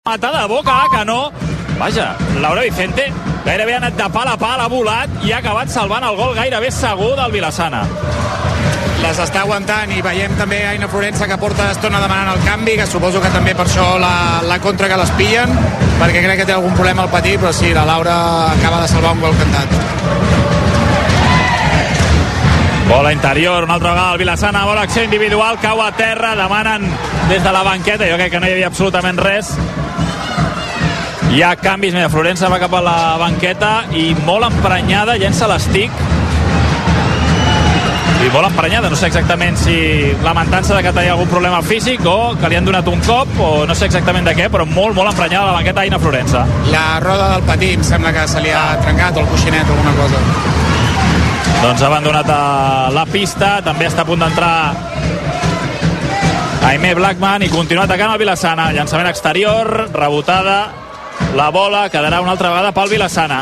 Mata de boca a canó. Vaja, Laura Vicente gairebé ha anat de pal a pal, ha volat i ha acabat salvant el gol gairebé segur del Vilassana. Les està aguantant i veiem també Aina Florença que porta estona demanant el canvi, que suposo que també per això la contra que les pillen, perquè crec que té algun problema al patí, però sí, la Laura acaba de salvar un gol cantat. Bola interior, una altra vegada el Vilassana, bona acció individual, cau a terra, demanen des de la banqueta, jo crec que no hi havia absolutament res. Hi ha canvis, mira, Florença va cap a la banqueta i molt emprenyada, llença l'estic. I molt emprenyada, no sé exactament si lamentant-se de que tenia algun problema físic o que li han donat un cop o no sé exactament de què, però molt emprenyada a la banqueta Aina Florença. La roda del patí em sembla que se li ha trencat o el coixinet o alguna cosa. Doncs ha abandonat la pista, també està a punt d'entrar Aimé Blackman i continua atacant el Vilassana. Llançament exterior, rebotada, la bola quedarà una altra vegada pel Vilassana.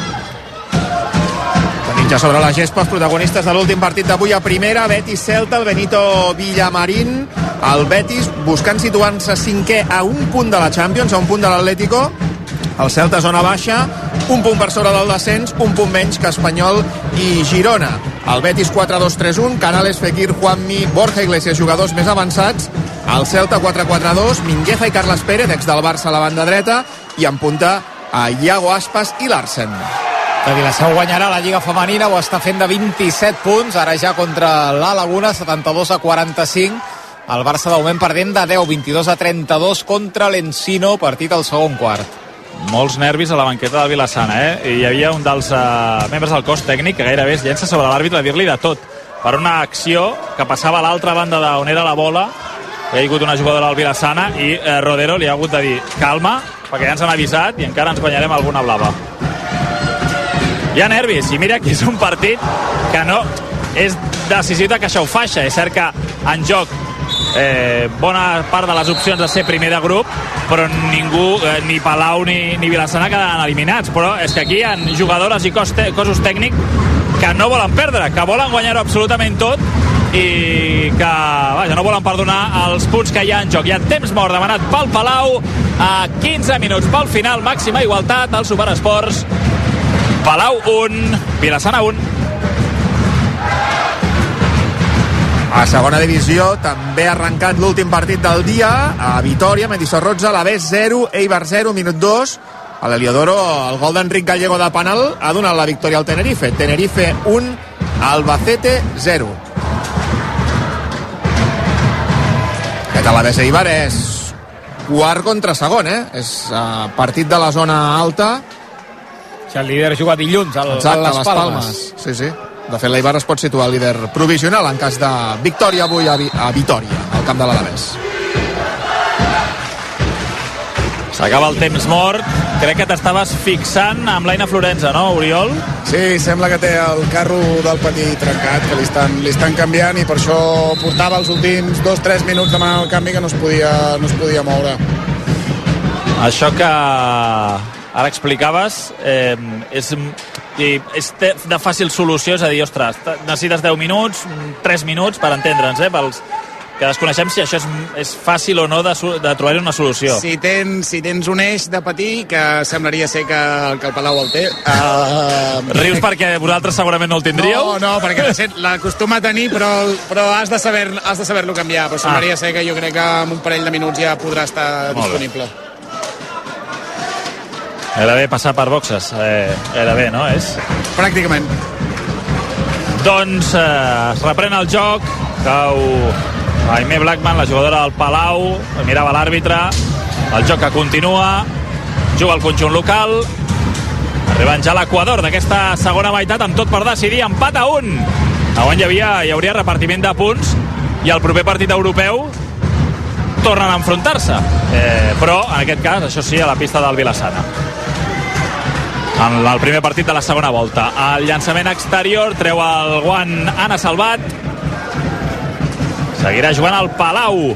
Tenim ja sobre la gespa els protagonistes de l'últim partit d'avui a primera, Betis Celta, el Benito Villamarín, el Betis buscant situar-se cinquè a un punt de la Champions, a un punt de l'Atlético, el Celta zona baixa, un punt per sobre del descens, un punt menys que Espanyol i Girona. El Betis 4-2-3-1, Canales, Fekir, Juanmi, Borja Iglesias, jugadors més avançats, el Celta 4-4-2, Mingueza i Carles Pérez, ex del Barça a la banda dreta, i en punta a Iago Aspas i Larsen. El Vilassau guanyarà la Lliga Femenina, ho està fent de 27 punts, ara ja contra la Laguna, 72-45. El Barça de moment perdent de 10, 22-32 contra l'Encino, partit al segon quart. Molts nervis a la banqueta del Vilassana, I hi havia un dels membres del cos tècnic que gairebé es llença sobre l'àrbitre a dir-li de tot per una acció que passava a l'altra banda d'on era la bola. Hi ha hagut una jugadora del Vilassana i Rodero li ha hagut de dir calma, perquè ja ens han avisat i encara ens guanyarem alguna blava. Hi ha nervis, i mira que és un partit que no és decisiu de caixa o faixa. És cert que en joc bona part de les opcions de ser primer de grup, però ningú, ni Palau ni Vilassana quedaran eliminats. Però és que aquí hi ha jugadores i cossos tècnics que no volen perdre, que volen guanyar-ho absolutament tot i que no volen perdonar els punts que hi ha en joc. Hi ha temps mort demanat pel Palau a 15 minuts pel final, màxima igualtat al Superesports. Palau 1, Vilassana 1. A segona divisió també ha arrencat l'últim partit del dia a Vitoria, Mendizorroza, l'Aves 0, Eibar 0, minut 2. A l'Heliodoro el gol d'Enric Gallego de penal ha donat la victòria al Tenerife. Tenerife 1, Albacete 0. Aquest l'Aves Eibar és quart contra segon, És partit de la zona alta. El líder juga dilluns a les Palmes. Sí. De fet, l'Eibar es pot situar líder provisional en cas de victòria avui a Vitoria, al camp de l'Alavés. S'acaba el temps mort. Crec que t'estaves fixant amb l'Aina Florença, no, Oriol? Sí, sembla que té el carro del patí trencat, que li estan canviant, i per això portava els últims 2-3 minuts demanant el canvi que no es podia moure. Això que ara explicaves és de fàcil solució, és a dir, ostres, necessites 10 minuts, 3 minuts per entendre'ns, pels que desconeixem si això és fàcil o no de trobar-hi una solució. Si tens un eix de patí, que semblaria ser que el Palau el té. Rius perquè vosaltres segurament no el tindríeu? No, perquè l'acostuma a tenir, però has de saber-lo canviar, però semblaria ser que jo crec que en un parell de minuts ja podrà estar disponible. Era bé passar per boxes, era bé, no? Pràcticament. Doncs es reprèn el joc, cau Aimé Blackman, la jugadora del Palau, mirava l'àrbitre, el joc que continua, juga el conjunt local, arribant ja a l'equador d'aquesta segona meitat, amb tot per decidir, empat a 1. Avui hi hauria repartiment de punts i el proper partit europeu tornen a enfrontar-se, però en aquest cas, això sí, a la pista del Vilassana. En el primer partit de la segona volta. El llançament exterior, treu el guant Anna Salvat. Seguirà jugant al Palau.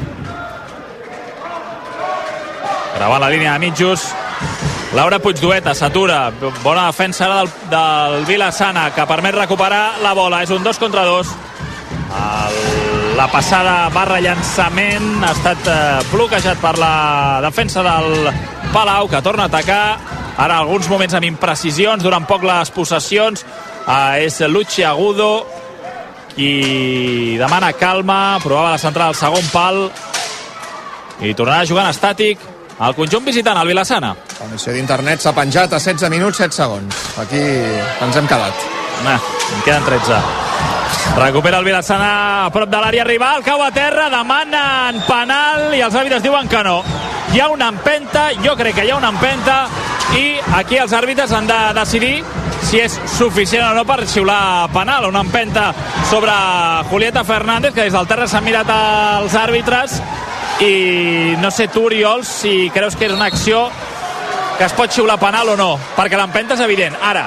Gravant la línia de mitjos. Laura Puigdueta s'atura. Bona defensa ara del Vilassana, que permet recuperar la bola. És un 2 contra 2. El La passada barra llançament ha estat bloquejat per la defensa del Palau, que torna a atacar. Ara alguns moments amb imprecisions, durant poc les possessions. És Luchi Agudo qui demana calma, provava la centrada al segon pal i tornarà jugant estàtic el conjunt visitant, el Vilassana. La missió d'internet s'ha penjat a 16 minuts 7 segons. Aquí ens hem quedat. En queden 13. Recupera el Vilassana a prop de l'àrea rival, cau a terra, demanen penal i els àrbitres diuen que no. Hi ha una empenta, jo crec que hi ha una empenta, i aquí els àrbitres han de decidir si és suficient o no per xiular penal. Una empenta sobre Julieta Fernández, que des del terra s'han mirat els àrbitres, i no sé tu, Oriol, si creus que és una acció que es pot xiular penal o no, perquè l'empenta és evident. Ara,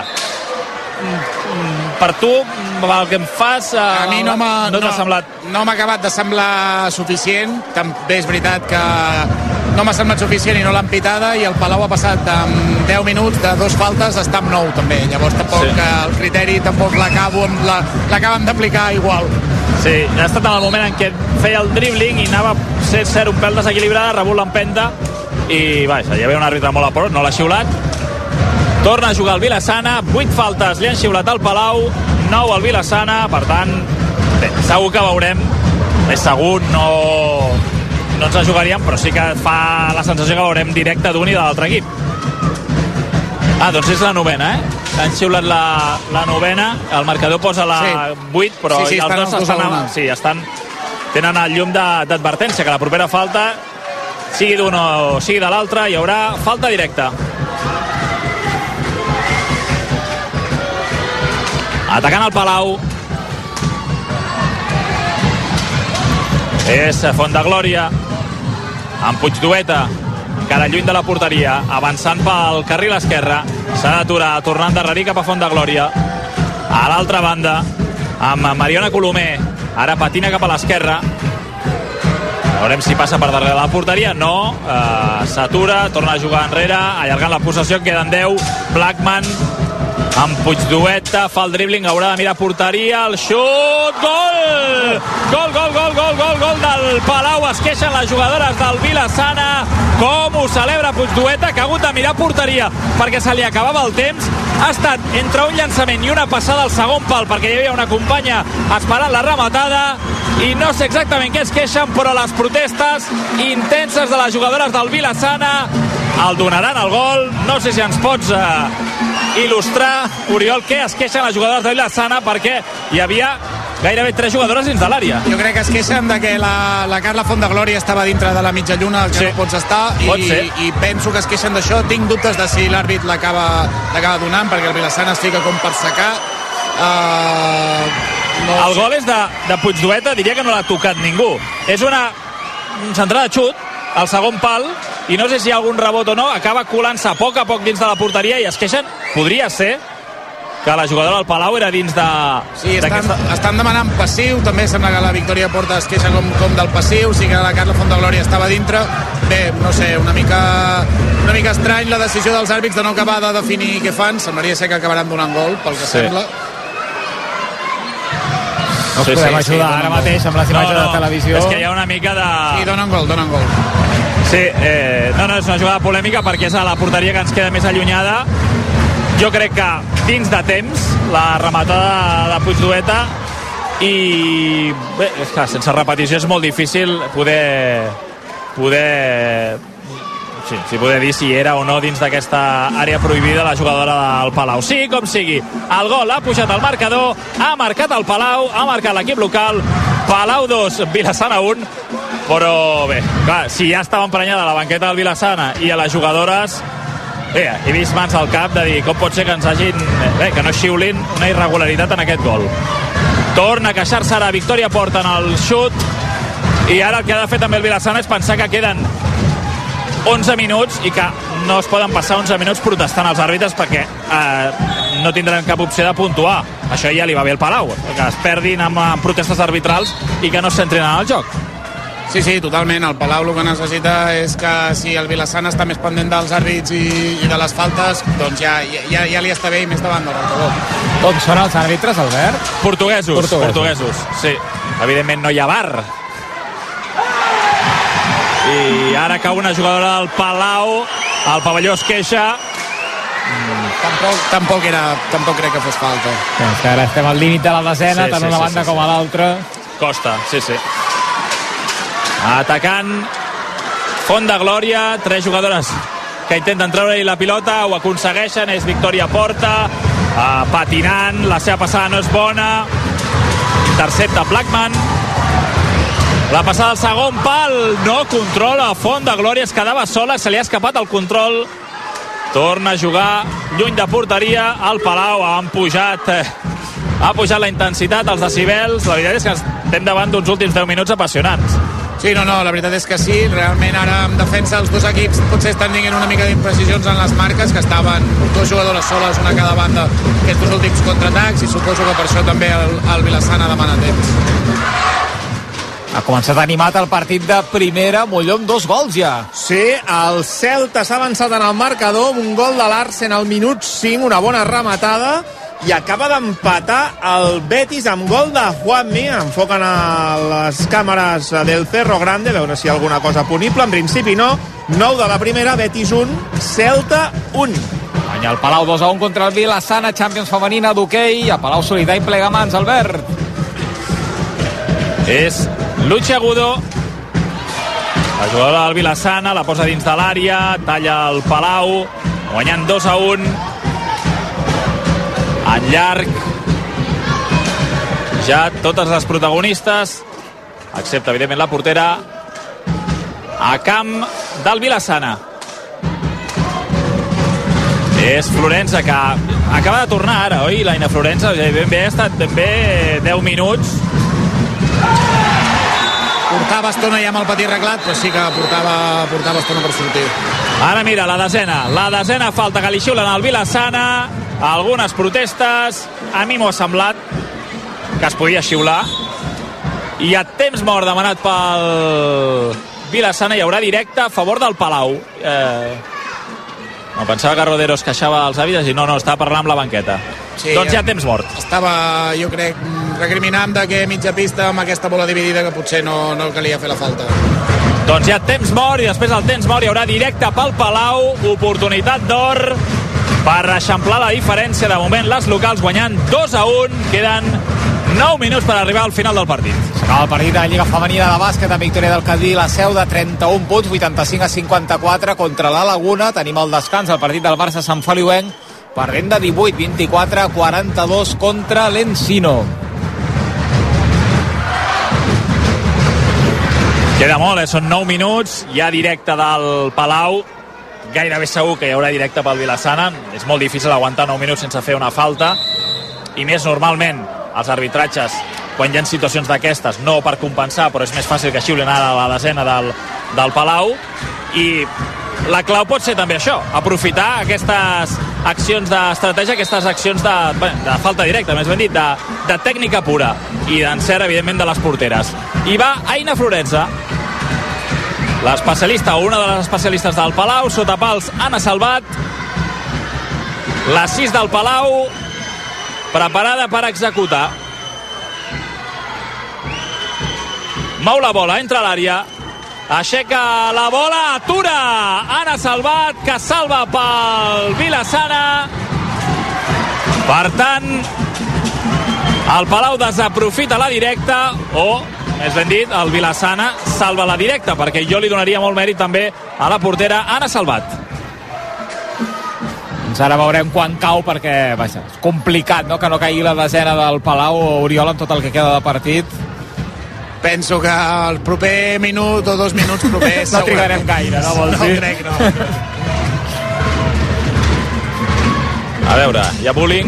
per tu, el que em fas, a mi no t'ha semblat? No m'ha acabat de semblar suficient. També és veritat que no m'ha semblat suficient i no l'han pitada, i el Palau ha passat amb 10 minuts de 2 faltes a estar amb 9 també. Llavors tampoc el criteri tampoc l'acaben d'aplicar igual. Sí, ha estat en el moment en què feia el dribbling i anava a ser un pèl desequilibrada, ha rebut l'empenta i vaja, hi havia un àrbitre molt a prop, no l'ha xiulat. Torna a jugar el Vilassana, 8 faltes li han xiulat al Palau, 9 al Vilassana, per tant, bé, segur que veurem, és segur, no ens la jugaríem, però sí que fa la sensació que veurem directe d'un i de l'altre equip. Doncs és la novena, han xiulat la novena, el marcador posa la 8, però sí, els dos tenen el llum d'advertència, que la propera falta, sigui d'un o sigui de l'altre, hi haurà falta directa. Atacant el Palau és Fondeglòria amb Puigdueta, encara lluny de la porteria, avançant pel carril esquerre, s'ha d'aturar, tornant darrere cap a Fondeglòria. A l'altra banda amb Mariona Colomer, ara patina cap a l'esquerra, veurem si passa per darrere la porteria. No, s'atura, torna a jugar enrere, allargant la possessió, queden 10. Blackman amb Puigdueta, fa el dribbling, haurà de mirar porteria, el xut, gol! Gol del Palau. Es queixen les jugadores del Vilassana, com ho celebra Puigdueta, que ha hagut de mirar porteria perquè se li acabava el temps. Ha estat entre un llançament i una passada al segon pal, perquè hi havia una companya esperant la rematada, i no sé exactament què es queixen, però les protestes intenses de les jugadores del Vilassana el donaran el gol. No sé si ens pots il·lustrar, Oriol, què es queixen les jugadores de Vilassana, perquè hi havia gairebé 3 jugadores dins de l'àrea. Jo crec que es queixen de que la Carla Fondeglòria estava dintre de la mitja lluna, el que no pots estar, i penso que es queixen d'això. Tinc dubtes de si l'àrbit l'acaba donant, perquè el Vilassana es fica com per secar. El gol és de Puigdueta, diria que no l'ha tocat ningú. És una centrada de xut al segon pal, i no sé si hi ha algun rebot o no, acaba colant-se a poc dins de la porteria, i es queixen, podria ser que la jugadora del Palau era dins de... Sí, estan demanant passiu, també sembla que la Victòria Porta es queixa com del passiu, sí que la Carla Fondeglòria estava dintre. Bé, no sé, una mica estrany la decisió dels àrbits de no acabar de definir què fan. Semblaria ser que acabaran donant gol, pel que sembla. No us podem ajudar ara mateix amb les imatges de televisió. És que hi ha una mica de... Sí, donen gol. Sí, és una jugada polèmica perquè és a la porteria que ens queda més allunyada. Jo crec que dins de temps la rematada de Puigdueta, i bé, és que sense repetició és molt difícil poder dir si era o no dins d'aquesta àrea prohibida la jugadora del Palau. Sí, com sigui, el gol ha pujat al marcador, ha marcat el Palau, ha marcat l'equip local. Palau 2, Vilassana 1, però bé, clar, si ja estava emprenyada la banqueta del Vilassana i a les jugadores, bé, he vist mans al cap de dir com pot ser que ens hagin... Bé, que no xiulin una irregularitat en aquest gol. Torna a queixar-se ara Victòria Porta en el xut, i ara el que ha de fer també el Vilassana és pensar que queden 11 minuts i que no es poden passar 11 minuts protestant els àrbitres, perquè no tindran cap opció de puntuar. Això ja li va bé al Palau, que es perdin amb protestes arbitrals i que no es centrin en el joc. Sí, totalment. El Palau el que necessita és que si el Vilassana està més pendent dels àrbits i de les faltes, doncs ja li està bé, i més davant del marcador. Com són els àrbitres, Albert? Portuguesos, sí. evidentment no hi ha VAR. I ara cau una jugadora del Palau, el pavelló es queixa. Tampoc crec que fos falta. És que ara estem al límit de la desena, tant una banda com a l'altra. Costa, sí. Atacant Font de Glòria, 3 jugadores que intenten treure-hi la pilota, ho aconsegueixen, és Victòria Porta, patinant, la seva passada no és bona, intercepta Blackman, la passada al segon pal, no controla Font de Glòria, es quedava sola, se li ha escapat el control, torna a jugar lluny de porteria, el Palau ha pujat la intensitat, els decibels, la veritat és que estem davant d'uns últims 10 minuts apassionants. Sí, no, la veritat és que sí, realment ara en defensa els dos equips potser estan tinguent una mica d'imprecisions en les marques, que estaven 2 jugadores soles, una a cada banda, aquests 2 últims contraatacs, i suposo que per això també el Vilassana demana temps. Ha començat animat el partit de primera, Molló amb 2 gols ja. Sí, el Celta s'ha avançat en el marcador, un gol de Larsen al minut 5, una bona rematada, i acaba d'empatar el Betis amb gol de Juanmi. Enfoquen a les càmeres del Cerro Grande, a veure si hi ha alguna cosa punible. En principi no. 9 de la primera, Betis 1, Celta 1. Guanya el Palau 2-1 contra el Vilassana, Champions femenina d'hoquei, a Palau Solità i Plegamans, Albert. És Luchi Agudo, la jugadora del Vilassana, la posa dins de l'àrea, talla el Palau, guanyant 2-1. En llarg, ja totes les protagonistes, excepte evidentment la portera, a camp del Vilassana. És Florença, que acaba de tornar ara, oi, l'Aina Florença? Ha estat ben bé 10 minuts. Portava estona ja amb el patí arreglat, però sí que portava estona per sortir. Ara mira, la desena falta que li xiulen al Vilassana, algunes protestes, a mi m'ho ha semblat que es podia xiular, i a temps mort demanat pel Vilassana hi haurà directe a favor del Palau. No, pensava que Rodero es queixava als àvides i no, estava parlant amb la banqueta. Sí, doncs ja temps mort. Estava, jo crec, recriminant de que mitja pista amb aquesta bola dividida que potser no calia fer la falta. Doncs ja temps mort, i després del temps mort hi haurà directe pel Palau, oportunitat d'or per eixamplar la diferència. De moment les locals guanyant 2-1, queden 9 minuts per arribar al final del partit. S'acaba el partit de la Lliga Femenina de Bàsquet amb victòria del Cadí, la Seu de 31 punts, 85-54 contra la Laguna. Tenim el descans, el partit del Barça Sant Feliuenc, perdent de 18, 24-42 contra l'Encino. Queda molt, són 9 minuts, hi ha directe del Palau, gairebé segur que hi haurà directe pel Vilassana. És molt difícil aguantar 9 minuts sense fer una falta, i més normalment els arbitratges, quan hi ha situacions d'aquestes, no per compensar, però és més fàcil que xiulin ara a la desena del Palau, i la clau pot ser també això, aprofitar aquestes accions d'estratègia, aquestes accions de falta directa, més ben dit, de tècnica pura, i d'encert, evidentment, de les porteres. I va Aina Florença, l'especialista, una de les especialistes del Palau, sota pals Anna Salvat, la 6 del Palau, preparada per executar. Mou la bola, entra a l'àrea, aixeca la bola, atura Anna Salvat, que salva pel Vilassana. Per tant, el Palau desaprofita la directa, o més ben dit, el Vilassana salva la directa, perquè jo li donaria molt mèrit també a la portera Anna Salvat. Doncs ara veurem quan cau, perquè vaja, és complicat, no?, que no caigui la desena del Palau o Oriol amb tot el que queda de partit. Penso que el proper minut o 2 minuts propers no trigarem gaire, no vols dir? No crec, no. A veure, hi ha bullying.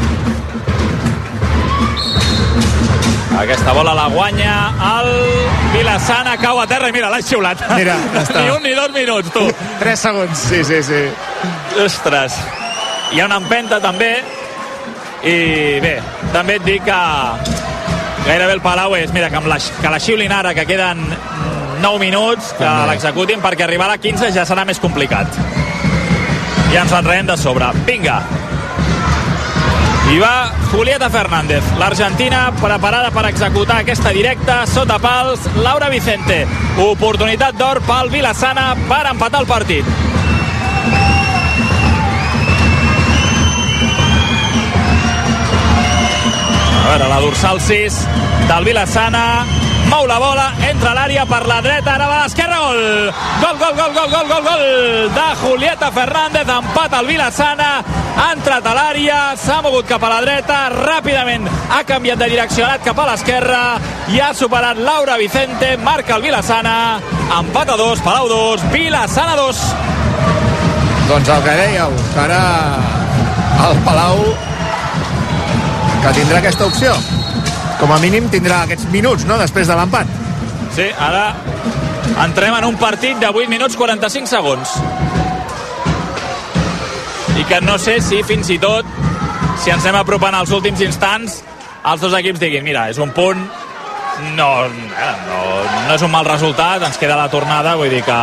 Aquesta bola la guanya el Vilassana, cau a terra i mira, l'ha xiulat. Mira, ja està. Ni 1 ni 2 minuts, tu. 3 segons. Sí. Ostres. Hi ha una empenta també, i bé, també et dic que gairebé el Palau és, mira, que la xiulin ara, que queden 9 minuts, que l'executin, perquè arribar a la 15 ja serà més complicat. Ja ens en reem de sobre. Vinga. I va Julieta Fernández, l'Argentina preparada per executar aquesta directa sota pals. Laura Vicente, oportunitat d'or pel Vilassana per empatar el partit. A veure, la dorsal 6 del Vilassana mou la bola, entra a l'àrea per la dreta, ara va a l'esquerra, gol! Gol de Julieta Fernández, empat al Vilassana, ha entrat a l'àrea, s'ha mogut cap a la dreta, ràpidament ha canviat de direccionat cap a l'esquerra i ha superat Laura Vicente, marca el Vilassana, empat a 2, Palau 2, Vilassana 2. Doncs el que dèieu, que ara el Palau que tindrà aquesta opció. Com a mínim tindrà aquests minuts, no?, després de l'empat. Sí, ara entrem en un partit de 8 minuts 45 segons. I que no sé si fins i tot, si ens anem apropant als últims instants, els dos equips diguin, mira, és un punt, no és un mal resultat, ens queda la tornada, vull dir que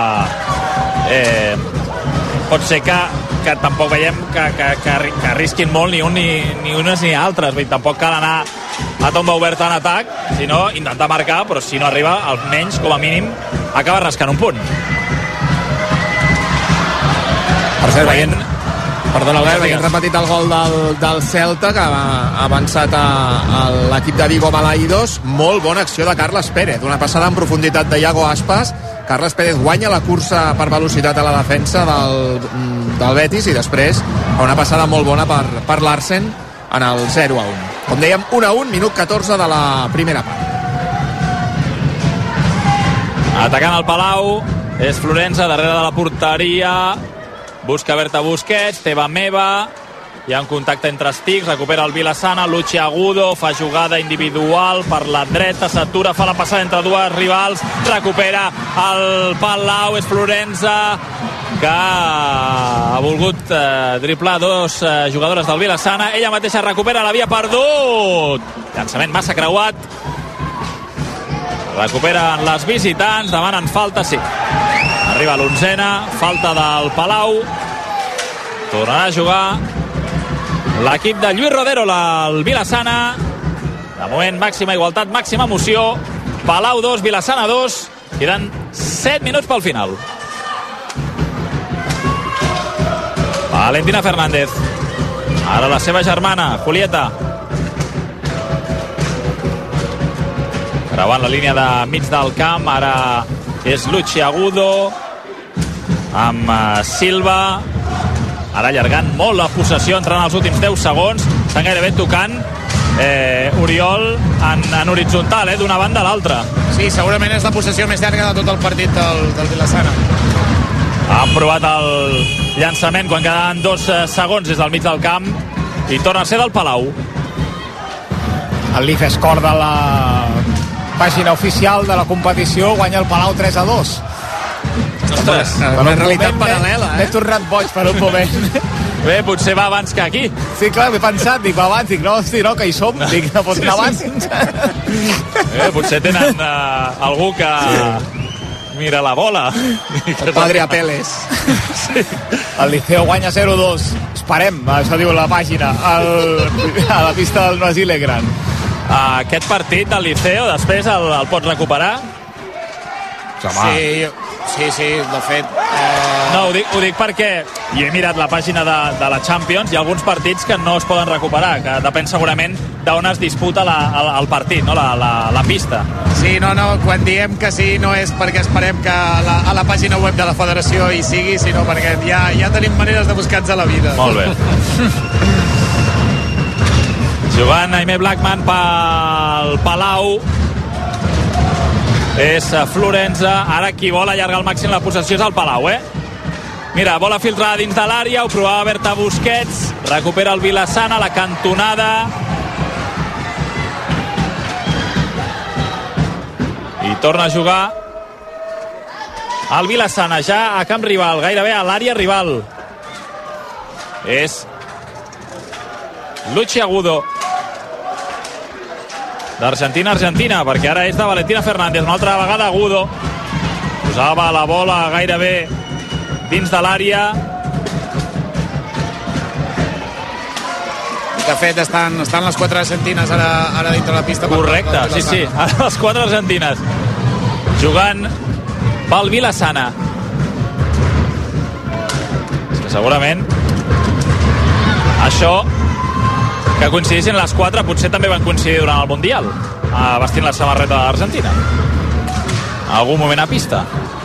pot ser que tampoc veiem que arrisquin molt ni unes ni altres, vull dir, tampoc cal anar a tomba oberta en atac, sinó intentar marcar, però si no arriba, almenys, com a mínim, acaba rascant un punt. Per cert, veient repetit el gol del Celta, que ha avançat a l'equip de Vigo Balaïdos. Molt bona acció de Carles Pérez, una passada en profunditat de Iago Aspas. Carles Pérez guanya la cursa per velocitat a la defensa del Betis i després una passada molt bona per Larsen en el 0-1. Com dèiem, 1-1, minut 14 de la primera part. Atacant el Palau, és Florenza darrere de la porteria, busca Berta Busquets, Teva Meva, hi ha un contacte entre estics, recupera el Vilassana, Luchi Agudo, fa jugada individual per la dreta, s'atura, fa la passada entre dues rivals, recupera el Palau, és Florenza, que ha volgut driblar dos jugadores del Vilassana, ella mateixa recupera, l'havia perdut, llançament massa creuat, recuperen les visitants, demanen falta, sí, arriba l'11ena, falta del Palau, tornarà a jugar l'equip de Lluís Rodero, el Vilassana, de moment màxima igualtat, màxima emoció, Palau 2, Vilassana 2, queden 7 minuts pel final. Valentina Fernández, ara la seva germana, Julieta, creuant la línia de mig del camp, ara és Luchi Agudo, amb Silva, ara allargant molt la possessió, entrant als últims 10 segons, estan gairebé tocant Oriol en horitzontal, d'una banda a l'altra. Sí, segurament és la possessió més llarga de tot el partit del Vilassana. Han provat el llançament quan quedaven 2 segons des del mig del camp i torna a ser del Palau. El LIFScore de la pàgina oficial de la competició guanya el Palau 3-2. Ostres, una realitat paral·lela, M'he tornat boig per un moment. Bé, potser va abans que aquí. Sí, clar, m'he pensat, va abans, no, que hi som, no pot anar abans. Potser tenen algú que mira la bola. El padre Apeles. Sí. El Liceo guanya 0-2. Esperem, això diu la pàgina, a la pista del Noisy-le Grand. Aquest partit del Liceo després el pots recuperar? Sí, de fet... No, ho dic perquè jo he mirat la pàgina de la Champions i alguns partits que no es poden recuperar, que depèn segurament d'on es disputa el partit, no? la pista. Sí, no, quan diem que sí no és perquè esperem que a la pàgina web de la federació hi sigui, sinó perquè ja tenim maneres de buscar-nos a la vida. Molt bé. Jugant Aimé Blackman pel Palau, és Florenza, ara qui vol allargar al màxim la possessió és el Palau, Mira, bola filtrada dins de l'àrea, ho provava Berta Busquets, recupera el Vilassana, la cantonada, i torna a jugar el Vilassana, ja a camp rival, gairebé a l'àrea rival. És Luchi Agudo, d'Argentina a Argentina, perquè ara és de Valentina Fernández, una altra vegada Agudo, posava la bola gairebé dins de l'àrea, De fet, estan les 4 argentines ara dintre la pista. Correcte, sí. Ara les 4 argentines jugant pel Vilassana. És que segurament això, que coincidissin les 4, potser també van coincidir durant el Mundial, vestint la samarreta de l'Argentina. En algun moment a pista.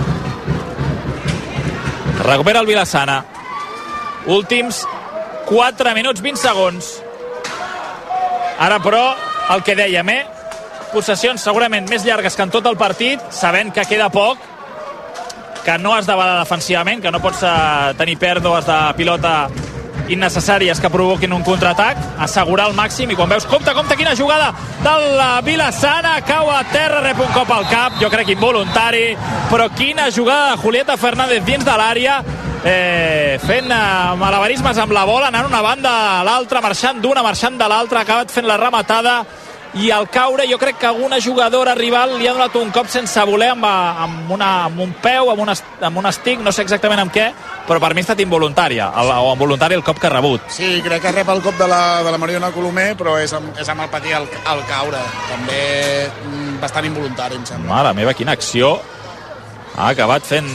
Recupera el Vilassana. Últims 4 minuts 20 segons. Ara, però, el que dèiem, possessions segurament més llargues que en tot el partit, sabent que queda poc, que no has de badar defensivament, que no pots tenir pèrdues de pilota innecessàries que provoquin un contraatac, assegurar el màxim, i quan veus, compte, quina jugada del Vilassana, cau a terra, rep un cop al cap, jo crec involuntari, però quina jugada de Julieta Fernández dins de l'àrea, fent malabarismes amb la bola, anant una banda a l'altra, marxant d'una, marxant de l'altra, ha acabat fent la rematada, i al caure jo crec que alguna jugadora rival li ha donat un cop sense voler amb un peu, amb un estic, no sé exactament amb què, però per mi ha estat involuntària, o involuntari el cop que ha rebut. Sí, crec que rep el cop de la Mariona Colomer, però és amb el patir al caure, també bastant involuntari, em sembla. Mare meva, quina acció ha acabat fent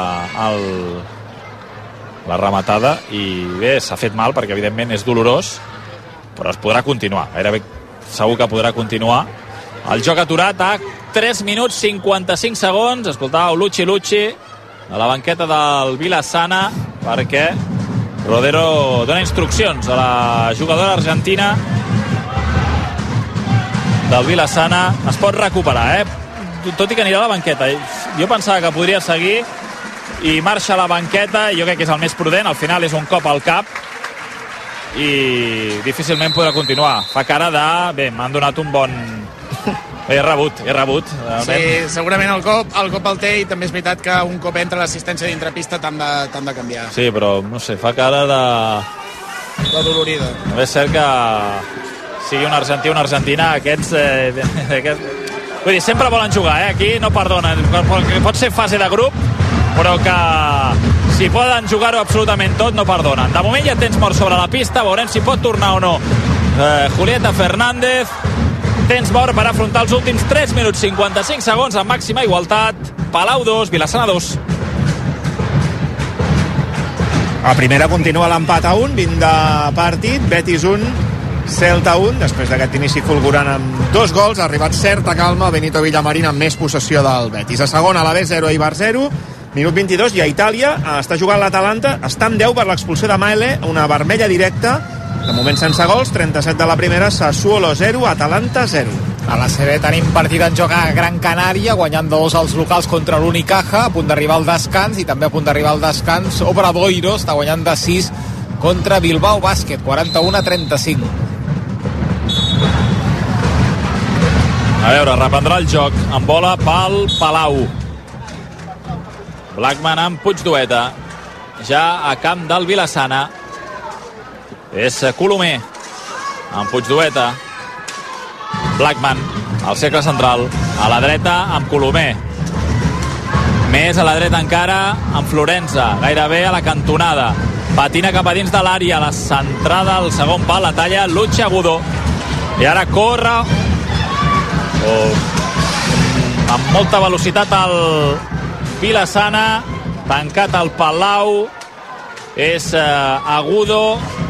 la rematada, i bé, s'ha fet mal perquè evidentment és dolorós, però es podrà continuar, gairebé segur que podrà continuar. El joc aturat a 3 minuts 55 segons. Escoltàveu Luchi a la banqueta del Vilassana, perquè Rodero dona instruccions a la jugadora argentina del Vilassana. Es pot recuperar, tot i que anirà a la banqueta. Jo pensava que podria seguir, i marxa a la banqueta, i jo crec que és el més prudent. Al final és un cop al cap i difícilment podrà continuar. Fa cara de... Bé, m'han donat un bon... He rebut. Sí, segurament el cop el té, i també és veritat que un cop entra l'assistència d'intrapista t'han de canviar. Sí, però no sé, fa cara de... dolorida. No és cert que sigui un argentí o una argentina, aquests... Vull dir, sempre volen jugar, aquí no perdonen. Pot ser fase de grup, però que si poden jugar-ho absolutament tot, no perdonen. De moment ja tens mort sobre la pista, veurem si pot tornar o no Julieta Fernández. Tens mort per afrontar els últims 3 minuts 55 segons amb màxima igualtat. Palau 2, Vilassana 2. A primera continua l'empat a 1, 20 de partit, Betis 1, Celta 1, després d'aquest inici fulgurant amb 2 gols, ha arribat certa calma Benito Villamarín amb més possessió del Betis. A segona, a la B 0, Eibar 0, minut 22, i a Itàlia està jugant l'Atalanta, està amb 10 per l'expulsió de Maele, una vermella directa, de moment sense gols, 37 de la primera, Sassuolo 0, Atalanta 0. A la CB tenim partit en joc a Gran Canària, guanyant 2 als locals contra l'Unicaja, a punt d'arribar al descans, i també a punt d'arribar al descans Obradoiro, està guanyant de 6 contra Bilbao Bàsquet, 41-35. A veure, reprendrà el joc amb bola pel Palau. Blackman amb Puigdueta, ja a camp del Vilassana. És Colomer amb Puigdueta. Blackman al cercle central, a la dreta amb Colomer, més a la dreta encara amb Florenza, gairebé a la cantonada, patina cap a dins de l'àrea, la centrada al segon pal, la talla Luchi Agudo, i ara corre amb molta velocitat el Vilassana, tancat al Palau, és Agudo.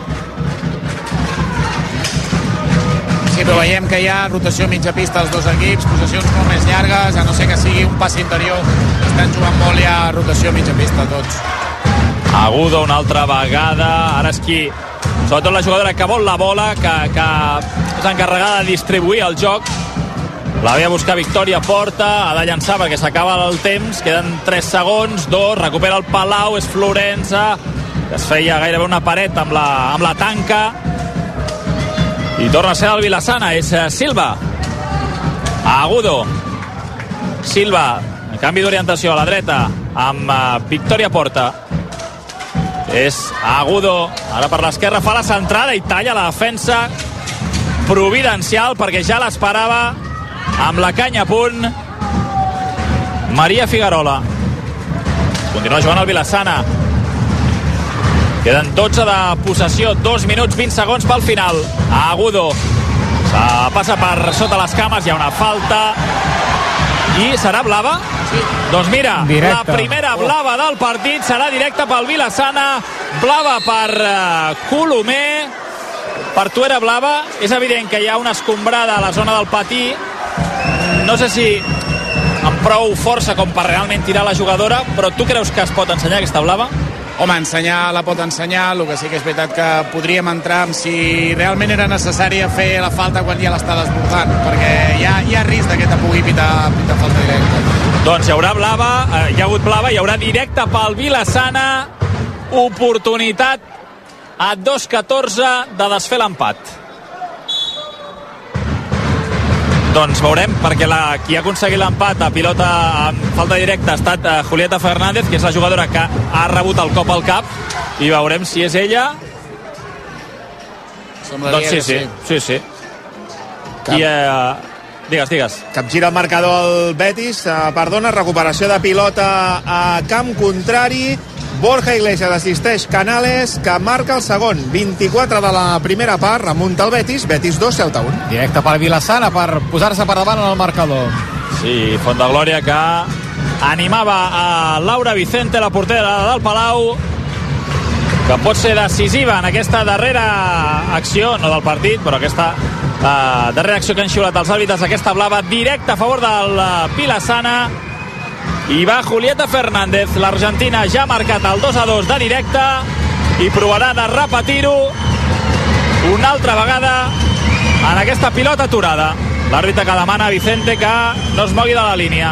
Sí, però veiem que hi ha rotació mitja pista als dos equips, possessions molt més llargues, a no ser que sigui un pas interior, estan jugant molt ja rotació mitja pista tots. Agudo una altra vegada, ara és qui, sobretot la jugadora que vol la bola, que és encarregada de distribuir el joc, la ve a buscar Victòria Porta, ha de llançar perquè s'acaba el temps, queden 3 segons, 2, recupera el Palau, és Florenza, que es feia gairebé una paret amb la tanca, i torna a ser el Vilassana, és Silva. Agudo. Silva, en canvi d'orientació a la dreta, amb Victòria Porta. És Agudo, ara per l'esquerra fa la centrada i talla la defensa providencial perquè ja l'esperava, amb la canya a punt, Maria Figuerola. Continua jugant el Vilassana. Queden 12 de possessió, 2 minuts 20 segons pel final. Agudo passa per sota les cames, hi ha una falta i serà blava? Sí. Doncs mira, directe. La primera blava del partit serà directa pel Vila-sana, blava per Colomer. Per tu era blava. És evident que hi ha una escombrada a la zona del patí, no sé si amb prou força com per realment tirar la jugadora, però tu creus que es pot ensenyar aquesta blava? Home, ensenyar la pot ensenyar, el que sí que és veritat que podríem entrar amb si realment era necessari fer la falta quan ja l'està desbordant, perquè hi ha risc que te pugui pitar falta directa. Doncs hi haurà blava, hi ha hagut blava, hi haurà directe pel Vila-sana, oportunitat a 2:14 de desfer l'empat. Doncs veurem, perquè qui ha aconseguit l'empat a pilota amb falta directa ha estat Julieta Fernández, que és la jugadora que ha rebut el cop al cap, i veurem si és ella. Doncs sí. I, digues. Capgira el marcador el Betis, recuperació de pilota a camp contrari. Borja Iglesias assisteix Canales, que marca el segon. 24 de la primera part, remunta el Betis 2, Celta 1. Directe per Vila-sana per posar-se per davant en el marcador. Sí, Fontaglòria que animava a Laura Vicente, la portera del Palau, que pot ser decisiva en aquesta darrera acció, no del partit, però aquesta darrera acció que han xiulat els àrbitres, aquesta blava directa a favor del Vila-sana. I va Julieta Fernández, l'argentina ja ha marcat el 2-2 de directe i provarà de repetir-ho una altra vegada en aquesta pilota aturada. L'àrbitre que demana a Vicente que no es mogui de la línia.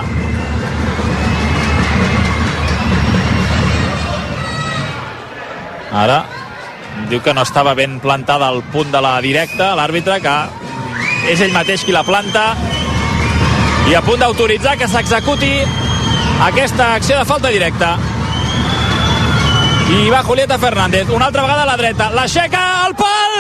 Ara diu que no estava ben plantada al punt de la directa, l'àrbitre, que és ell mateix qui la planta, i a punt d'autoritzar que s'executi aquesta acció de falta directa. I va Julieta Fernández, una altra vegada a la dreta, l'aixeca, al pal!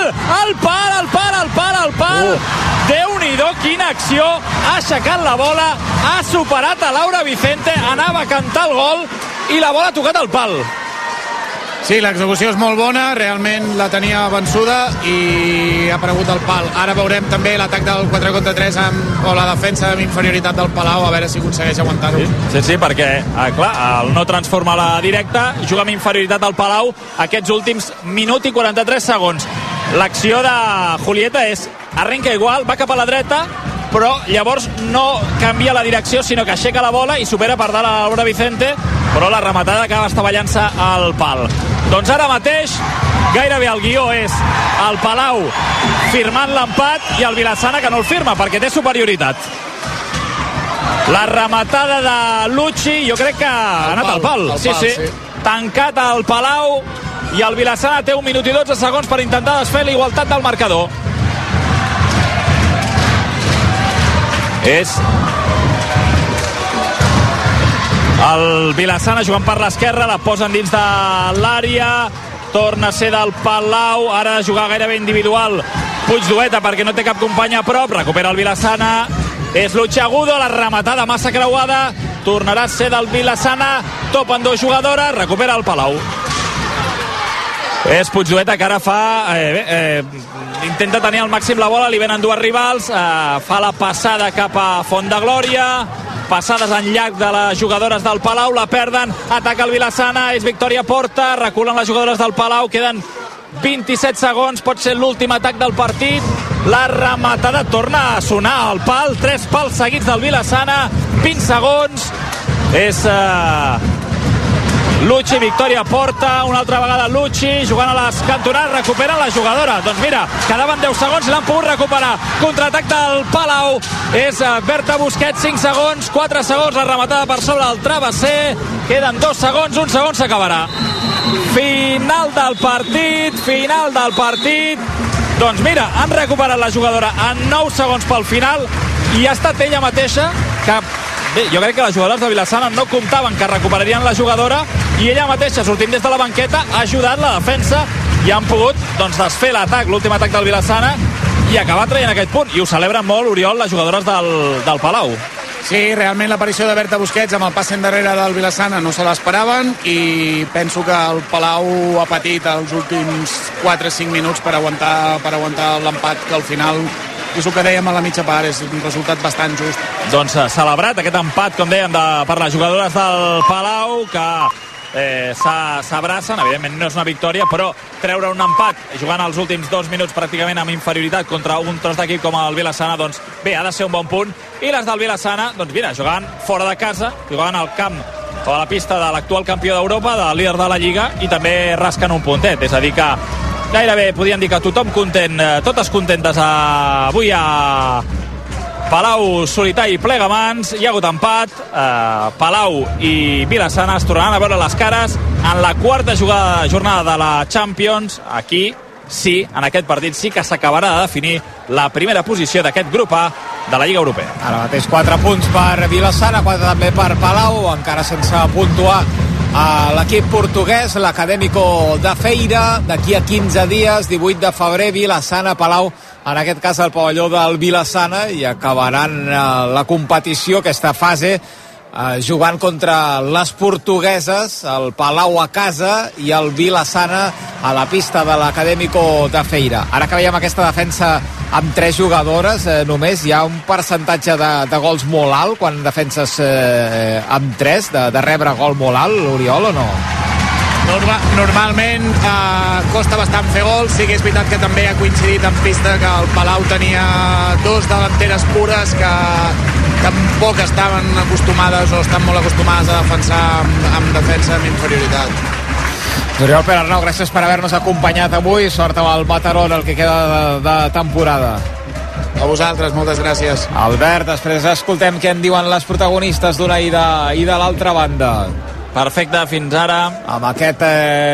Déu-n'hi-do, quina acció! Ha aixecat la bola, ha superat a Laura Vicente, anava a cantar el gol i la bola ha tocat al pal. Sí, l'execució és molt bona, realment la tenia vençuda i ha aparegut al pal. Ara veurem també l'atac del 4 contra 3 o la defensa amb inferioritat del Palau, a veure si aconsegueix aguantar-ho. Sí, perquè, clar, el no transforma la directa, juga amb inferioritat al Palau aquests últims minut i 43 segons. L'acció de Julieta és, arrenca igual, va cap a la dreta, però llavors no canvia la direcció, sinó que aixeca la bola i supera per dalt a Laura Vicente, però la rematada acaba estavellant-se al pal. Doncs ara mateix gairebé el guió és el Palau firmant l'empat i el Vila-sana que no el firma perquè té superioritat. La rematada de Lucci jo crec que ha anat al pal. Sí. Tancat al Palau i el Vila-sana té 1 minut i 12 segons per intentar desfer la igualtat del marcador. És el Vila-sana jugant per l'esquerra, la posen dins de l'àrea, torna a ser del Palau, ara a jugar gairebé individual Puigdueta perquè no té cap company a prop, recupera el Vila-sana, és Lucci Agudo, la rematada massa creuada, tornarà a ser del Vila-sana, topen 2 jugadores, recupera el Palau. És Puigdueta que ara fa intenta tenir al màxim la bola, li venen 2 rivals, fa la passada cap a Fontaglòria, passades en llarg de les jugadores del Palau, la perden, ataca el Vila-sana, és Victòria Porta, reculen les jugadores del Palau, queden 27 segons, pot ser l'últim atac del partit, la rematada torna a sonar al pal, 3 pals seguits del Vila-sana, 20 segons, és Lucci, Victòria Porta, una altra vegada Lucci, jugant a les cantonades, recupera la jugadora. Doncs mira, quedaven 10 segons, l'han pogut recuperar. Contraatac del Palau, és Berta Busquets, 5 segons, 4 segons, la rematada per sobre del travesser, queden 2 segons, 1 segon s'acabarà. Final del partit. Doncs mira, han recuperat la jugadora en 9 segons pel final i ha estat ella mateixa que... Bé, jo crec que les jugadores de Vila-sana no comptaven que recuperarien la jugadora i ella mateixa, sortint des de la banqueta, ha ajudat la defensa i han pogut desfer l'atac, l'últim atac del Vila-sana i acabar traient aquest punt. I ho celebren molt, Oriol, les jugadores del Palau. Sí, realment l'aparició de Berta Busquets amb el passe endarrere del Vilassana no se l'esperaven i penso que el Palau ha patit els últims 4-5 minuts per aguantar l'empat, que al final és el que dèiem a la mitja part, és un resultat bastant just. Doncs celebrat aquest empat, com dèiem, per les jugadores del Palau, que s'abracen, evidentment no és una victòria, però treure un empat jugant els últims 2 minuts pràcticament amb inferioritat contra un tros d'equip com el Vilassana, doncs bé, ha de ser un bon punt. I les del Vilassana, doncs mira, jugant fora de casa, jugant al camp o a la pista de l'actual campió d'Europa, del líder de la Lliga, i també rasquen un puntet, és a dir que gairebé podien dir que tothom content, totes contentes avui a Palau Solità i Plegamans. Hi ha hagut empat, Palau i Vilassana es tornaran a veure les cares en la quarta jornada de la Champions. Aquí sí, en aquest partit sí que s'acabarà de definir la primera posició d'aquest grup A de la Lliga Europea. Ara mateix 4 punts per Vilassana, 4 també per Palau, encara sense puntuar a l'equip portuguès, l'Académico de Feira. D'aquí a 15 dies, 18 de febrer, Vilassana, Palau, en aquest cas el pavelló del Vilassana, i acabaran la competició, aquesta fase, jugant contra les portugueses, el Palau a casa i el Vilassana a la pista de l'Académico de Feira. Ara que veiem aquesta defensa amb 3 jugadores, només hi ha un percentatge de gols molt alt quan defenses amb 3, de rebre gol molt alt, l'Oriol, o no? Normalment costa bastant fer gols. Sí que és veritat que també ha coincidit en pista que el Palau tenia 2 delanteres pures que tampoc estaven acostumades o estan molt acostumades a defensar amb defensa amb inferioritat. Oriol Perarnau, gràcies per haver-nos acompanyat avui. Sort amb el Mataró el que queda de temporada. A vosaltres, moltes gràcies. Albert, després escoltem què en diuen les protagonistes d'una i de l'altra banda. Perfecte, fins ara. Amb aquest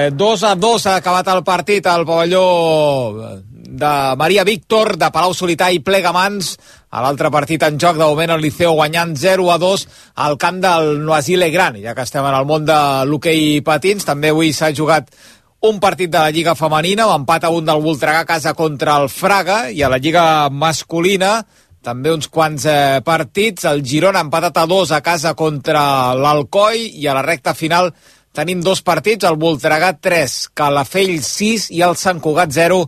2-2 ha acabat el partit al pavelló de Maria Víctor, de Palau Solità i Plegamans. A l'altre partit en joc, de moment el Liceo guanyant 0-2 al camp del Noisy-le-Grand. Ja que estem en el món de l'hoquei patins, també avui s'ha jugat un partit de la Lliga femenina, empat a 1 del Voltregà a casa contra el Fraga, i a la Lliga masculina també uns quants partits. El Girona ha empatat a 2 a casa contra l'Alcoi, i a la recta final tenim 2 partits, el Voltregà 3, Calafell 6 i el Sant Cugat 0,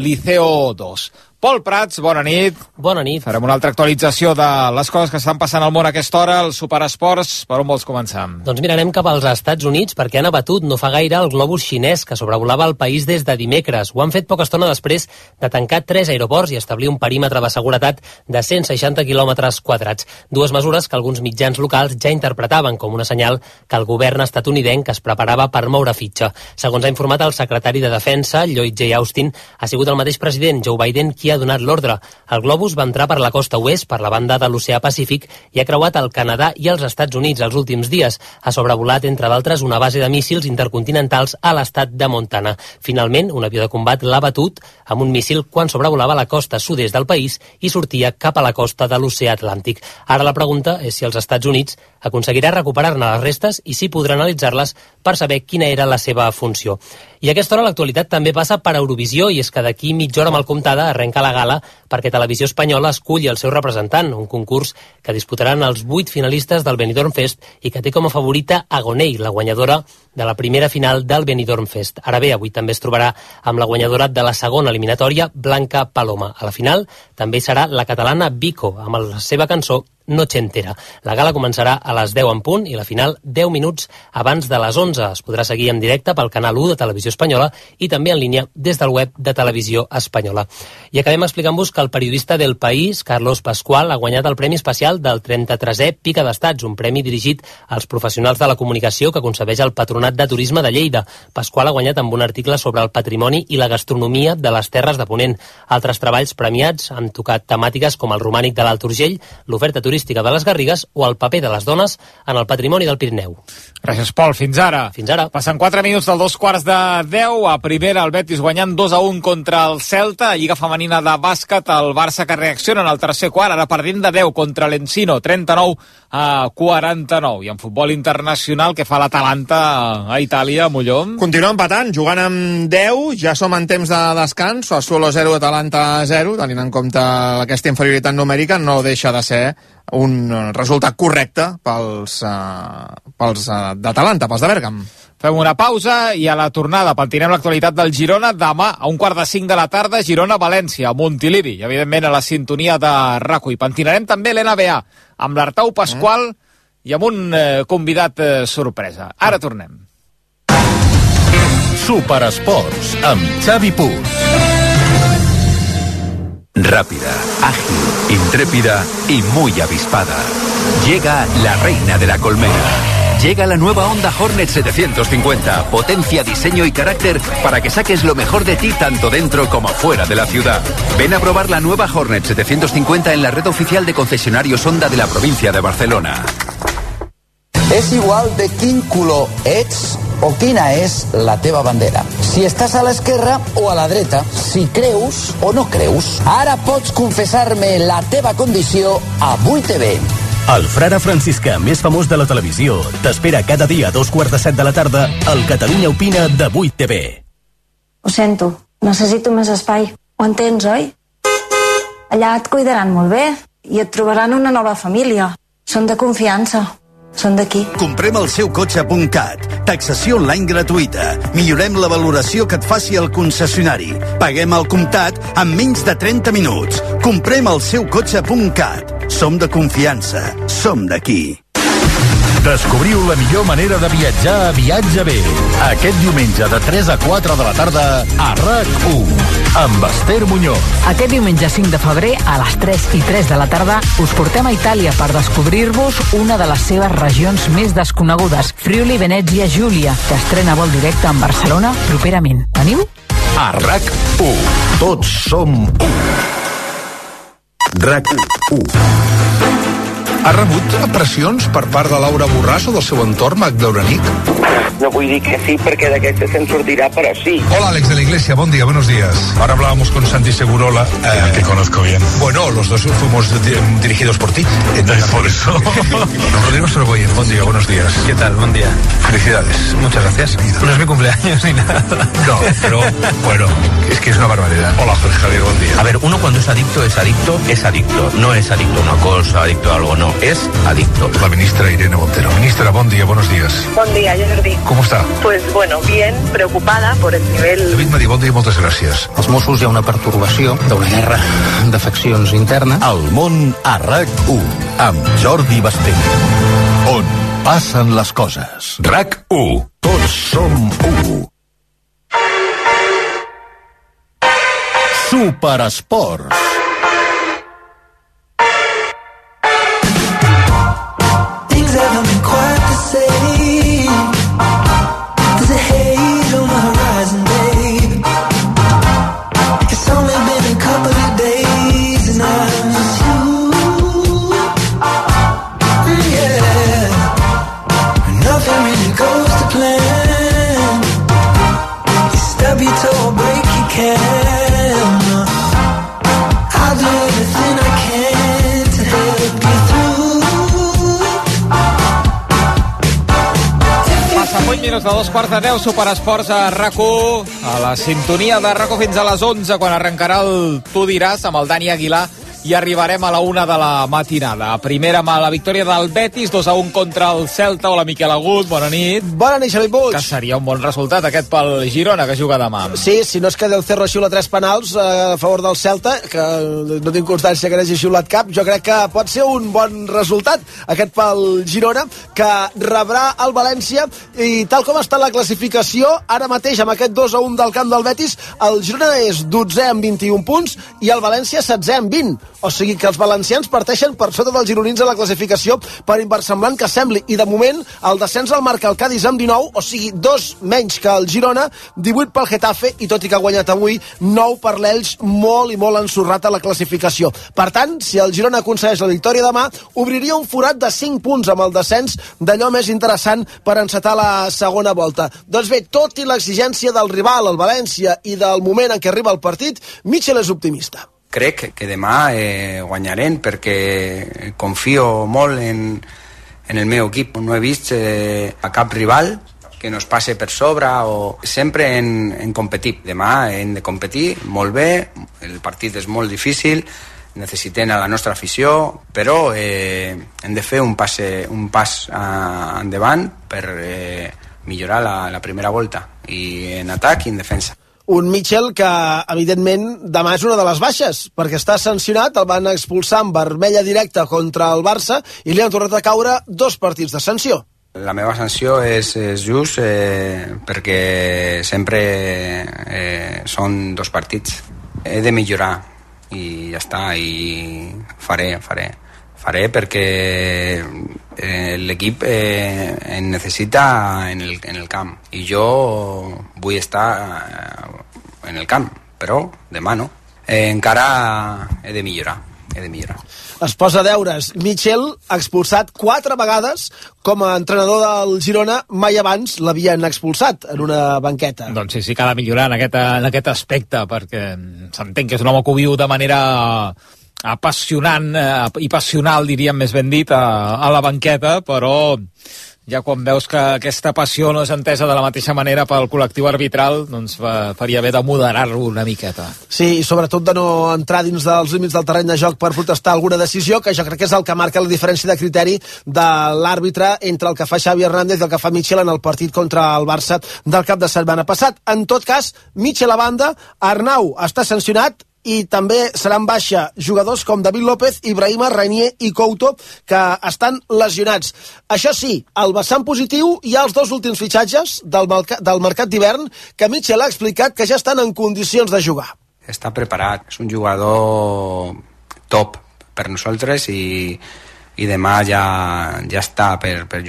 Liceo 2. Pol Prats, bona nit. Bona nit. Farem una altra actualització de les coses que estan passant al món a aquesta hora, els superesports. Per on vols començar? Doncs mirarem cap als Estats Units, perquè han abatut no fa gaire el globus xinès que sobrevolava el país des de dimecres. Ho han fet poca estona després de tancar 3 aeroports i establir un perímetre de seguretat de 160 quilòmetres quadrats. 2 mesures que alguns mitjans locals ja interpretaven com una senyal que el govern estatunidenc es preparava per moure fitxa. Segons ha informat el secretari de Defensa, Lloyd J. Austin, ha sigut el mateix president Joe Biden qui ha donat l'ordre. El globus va entrar per la costa oest, per la banda de l'oceà Pacífic, i ha creuat el Canadà i els Estats Units els últims dies. Ha sobrevolat, entre d'altres, una base de míssils intercontinentals a l'estat de Montana. Finalment, un avió de combat l'ha batut amb un míssil quan sobrevolava la costa sud-est del país i sortia cap a la costa de l'oceà Atlàntic. Ara la pregunta és si els Estats Units aconseguirà recuperar-ne les restes i si podrà analitzar-les per saber quina era la seva funció. I a aquesta hora l'actualitat també passa per Eurovisió, i és que d'aquí mitja hora mal comptada arrenca la gala perquè Televisió Espanyola esculli el seu representant, un concurs que disputaran els 8 finalistes del Benidorm Fest i que té com a favorita Agoney, la guanyadora de la primera final del Benidorm Fest. Ara bé, avui també es trobarà amb la guanyadora de la segona eliminatòria, Blanca Paloma. A la final també hi serà la catalana Vico, amb la seva cançó Noche Entera. La gala començarà a les 10 en punt i la final 10 minuts abans de les 11. Es podrà seguir en directe pel canal 1 de Televisió Espanyola i també en línia des del web de Televisió Espanyola. I acabem explicant-vos que el periodista del País, Carlos Pascual, ha guanyat el Premi Especial del 33è Pica d'Estats, un premi dirigit als professionals de la comunicació que concebeix el Patronat de Turisme de Lleida. Pascual ha guanyat amb un article sobre el patrimoni i la gastronomia de les Terres de Ponent. Altres treballs premiats han tocat temàtiques com el romànic de l'Alt Urgell, l'oferta turística de les Garrigues o el paper de les dones en el patrimoni del Pirineu. Gràcies, Pol. Fins ara. Fins ara. Passen 4 minuts del 2:45. A primera, el Betis guanyant 2-1 contra el Celta. Lliga femenina de bàsquet, el Barça que reacciona en el tercer quart, ara perdent de 10 contra l'Encino, 39 a 49. I en futbol internacional, que fa l'Atalanta a Itàlia, a Molló? Continua empatant, jugant amb 10, ja som en temps de descans, Sassuolo 0, Atalanta 0, tenint en compte aquesta inferioritat numèrica, no deixa de ser un resultat correcte pels d'Atalanta, pels de Bèrgam. Fem una pausa i a la tornada pentinem l'actualitat del Girona demà a 4:45 de la tarda, Girona-València, a Montilivi, i evidentment a la sintonia de RAC1. I pentinarem també l'NBA amb l'Artau Pasqual i amb un convidat sorpresa. Ara tornem. Superesports amb Xavi Puig. Rápida, ágil, intrépida y muy avispada. Llega la reina de la colmena. Llega la nueva Honda Hornet 750. Potencia, diseño y carácter para que saques lo mejor de ti tanto dentro como fuera de la ciudad. Ven a probar la nueva Hornet 750 en la red oficial de concesionarios Honda de la provincia de Barcelona. És igual de quin color ets o quina és la teva bandera. Si estàs a l'esquerra o a la dreta, si creus o no creus. Ara pots confessar-me la teva condició a 8TV. El frare franciscà més famós de la televisió t'espera cada dia a 2:15 de la tarda al Catalunya Opina de 8TV. Ho sento, necessito més espai. Ho entens, oi? Allà et cuidaran molt bé i et trobaran una nova família. Són de confiança. Són d'aquí. Comprem el seu cotxe.cat. Taxació online gratuïta. Millorem la valoració que et faci el concessionari. Paguem al comptat en menys de 30 minuts. Comprem el seu cotxe.cat. Som de confiança. Som d'aquí. Descobriu la millor manera de viatjar a Viatge B. Aquest diumenge de 3 a 4 de la tarda a RAC1 amb Esther Muñoz. Aquest diumenge 5 de febrer a les 3:03 de la tarda us portem a Itàlia per descobrir-vos una de les seves regions més desconegudes, Friuli Venezia Giulia, que estrena vol directe en Barcelona properament. Veniu? A RAC1. Tots som u. RAC1. Ha rebut pressions per part de Laura Borràs o del seu entorn, magdauranic? No vull dir que sí, perquè d'aquesta se'n sortirà, però sí. Hola, Alex de la Iglesia, buen día, buenos días. Ahora hablábamos con Santi Segurola. Que conozco bien. Bueno, los dos fuimos dirigidos por ti. Por eso. Rodrigo Sorogoyen, buen día, buenos días. ¿Qué tal? Buen día. Felicidades. Muchas gracias. No es mi cumpleaños ni nada. No, pero bueno, es que es una barbaridad. Hola, Jorge Javier, buen día. A ver, uno cuando es adicto, es adicto. No es adicto a una cosa, adicto a algo, no. Es adicto. La ministra Irene Montero. Ministra, buen día, buenos días. Buen día, Jordi. ¿Cómo está? Pues bueno, bien, preocupada por el nivel... David Madí, bon dia i moltes gràcies. Als Mossos hi ha una pertorbació d'una guerra de faccions interna. El món a RAC1 amb Jordi Basté. On passen les coses. RAC1. Tots som u. Superesports. Things haven't been quite the same. There's a haze on the horizon, babe. It's only been a couple of days and I miss you. Yeah. Nothing really goes to plan. You stub your toe or break your can. I'll do everything I can to help you through. Passa 8 minuts de 2:15, Superesports a RAC1, a la sintonia de RAC1 fins a les 11, quan arrencarà el Tu diràs amb el Dani Aguilar, i arribarem a la 1 de la matinada. Primera mà, la victòria del Betis, 2-1 contra el Celta. Hola, Miquel Agut, bona nit. Bona nit, Xavi Puig. Que seria un bon resultat aquest pel Girona, que juga demà. Sí, si no és que Del Cerro xiula 3 penals a favor del Celta, que no tinc constància que n'hagi xiulat cap, jo crec que pot ser un bon resultat aquest pel Girona, que rebrà el València, i tal com està la classificació, ara mateix amb aquest 2-1 del camp del Betis, el Girona és 12è amb 21 punts i el València 16è amb 20. O sigui que els valencians parteixen per sota dels gironins a la classificació, per inversemblant que sembli, i de moment el descens el marca el Cádiz amb 19, o sigui 2 menys que el Girona, 18 pel Getafe, i tot i que ha guanyat avui, 9 per l'Elx, molt i molt ensorrat a la classificació. Per tant, si el Girona aconsegueix la victòria demà, obriria un forat de 5 punts amb el descens d'allò més interessant per encetar la segona volta. Doncs bé, tot i l'exigència del rival, el València, i del moment en què arriba el partit, Michel és optimista. Crec que demà guanyarem perquè confio molt en en el meu equip. No he vist a cap rival que nos passe per sobre o sempre en competir. Demà hem de competir molt bé, el partit és molt difícil, necessitem a la nostra afició, però hem de fer un pas endavant per millorar la primera volta, i en atac i en defensa. Un Mitchell que, evidentment, demà és una de les baixes, perquè està sancionat, el van expulsar amb vermella directa contra el Barça i li han tornat a caure 2 partits de sanció. La meva sanció és just perquè sempre són 2 partits. He de millorar i ja està, i faré perquè l'equip en necessita en el camp i jo vull estar en el camp, però demà no. Encara he de millorar. Es posa deures. Mitchell ha expulsat 4 vegades com a entrenador del Girona, mai abans l'havien expulsat en una banqueta. Doncs sí, que ha de millorar en aquest aspecte, perquè s'entén que és un home que ho viu de manera apassionant i passional, diríem més ben dit, a la banqueta, però ja quan veus que aquesta passió no és entesa de la mateixa manera pel col·lectiu arbitral, doncs faria bé de moderar-lo una miqueta. Sí, i sobretot de no entrar dins dels límits del terreny de joc per protestar alguna decisió, que jo crec que és el que marca la diferència de criteri de l'àrbitre entre el que fa Xavi Hernández i el que fa Mitchell en el partit contra el Barça del cap de setmana passat. En tot cas, Mitchell a banda, Arnau està sancionat, i també seran baixa jugadors com David López, Ibrahima, Renier i Couto, que estan lesionats. Això sí, al vessant positiu hi ha els 2 últims fitxatges del mercat d'hivern, que Mitchell ha explicat que ja estan en condicions de jugar. Està preparat, és un jugador top per nosaltres i demà ja està per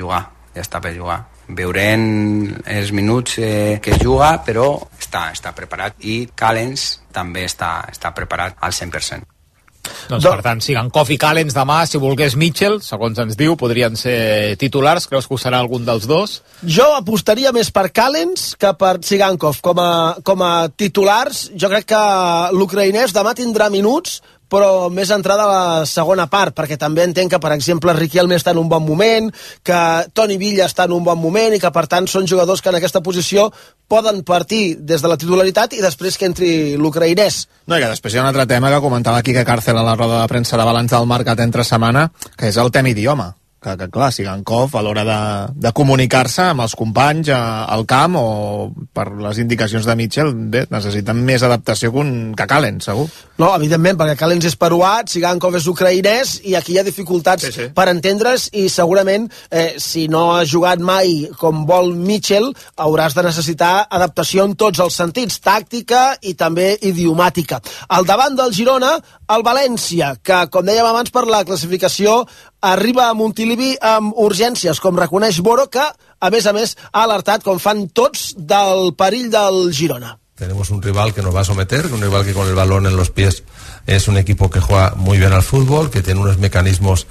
jugar. Veurem els minuts que juga, però està preparat, i Callens també està preparat al 100%. Doncs per tant, Sigankov i Callens demà, si volgués Mitchell, segons ens diu, podrien ser titulars. Creus que ho serà algun dels 2? Jo apostaria més per Callens que per Sigankov com a titulars. Jo crec que l'ucraïnès demà tindrà minuts, però més entrada a la segona part, perquè també entenc que, per exemple, Riquelme està en un bon moment, que Toni Villa està en un bon moment, i que, per tant, són jugadors que en aquesta posició poden partir des de la titularitat i després que entri l'ucraïnès. No, i que després hi ha un altre tema que comentava Quique Cárcel a la roda de premsa de balanç del mercat entre setmana, que és el tema idioma. Que clar, Sigankov a l'hora de comunicar-se amb els companys al camp o per les indicacions de Mitchell, bé, necessiten més adaptació que Callens, segur. No, evidentment, perquè Callens és peruà, Sigankov és ucraïnès, i aquí hi ha dificultats per entendre's, i segurament si no has jugat mai com vol Mitchell, hauràs de necessitar adaptació en tots els sentits, tàctica i també idiomàtica. Al davant del Girona, el València, que, com dèiem abans, per la classificació arriba a Montilivi amb urgències, com reconeix Boro, que, a més, ha alertat, com fan tots, del perill del Girona. Tenemos un rival que nos va a someter, un rival que con el balón en los pies es un equipo que juega muy bien al fútbol, que tiene unos mecanismos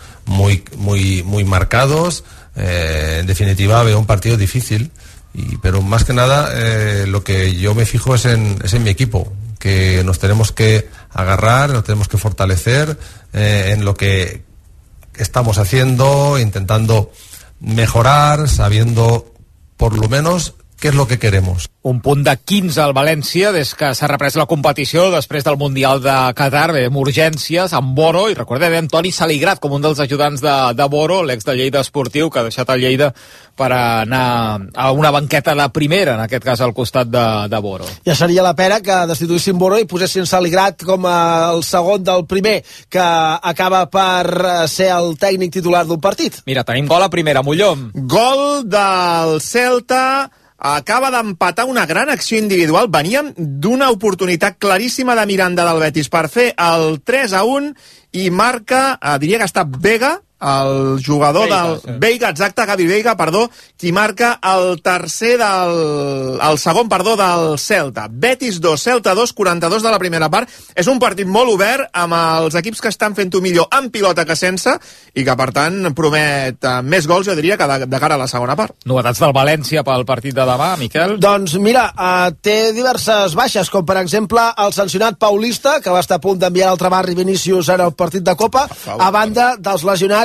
muy marcados. En definitiva, veo un partido difícil, pero más que nada lo que yo me fijo es en mi equipo, que nos tenemos que agarrar, nos tenemos que fortalecer en lo que estamos haciendo, intentando mejorar, sabiendo por lo menos què és el que queremos. Un punt de 15 al València des que s'ha reprès la competició després del Mundial de Qatar, amb urgències, amb Boro, i recordem Toni Saligrat com un dels ajudants de Boro, l'ex de Lleida Esportiu, que ha deixat el Lleida per anar a una banqueta de primera, en aquest cas al costat de Boro. Ja seria la pena que destituïssin Boro i posessin Saligrat com el segon del primer, que acaba per ser el tècnic titular d'un partit. Mira, tenim gol a primera, Mollom. Gol del Celta, acaba d'empatar una gran acció individual. Veníem d'una oportunitat claríssima de Miranda del Betis per fer el 3-1 i marca, diria que ha estat Vega, el jugador Veiga, exacte, Gavi Veiga, perdó, qui marca el segon del Celta. Betis 2, Celta 2, 42 de la primera part. És un partit molt obert, amb els equips que estan fent-ho millor amb pilota que sense, i que, per tant, promet més gols, jo diria, que de cara a la segona part. Novetats del València pel partit de demà, Miquel? Doncs mira, té diverses baixes, com per exemple el sancionat Paulista, que va estar a punt d'enviar al Trabarri Vinícius en el partit de Copa, a banda dels lesionats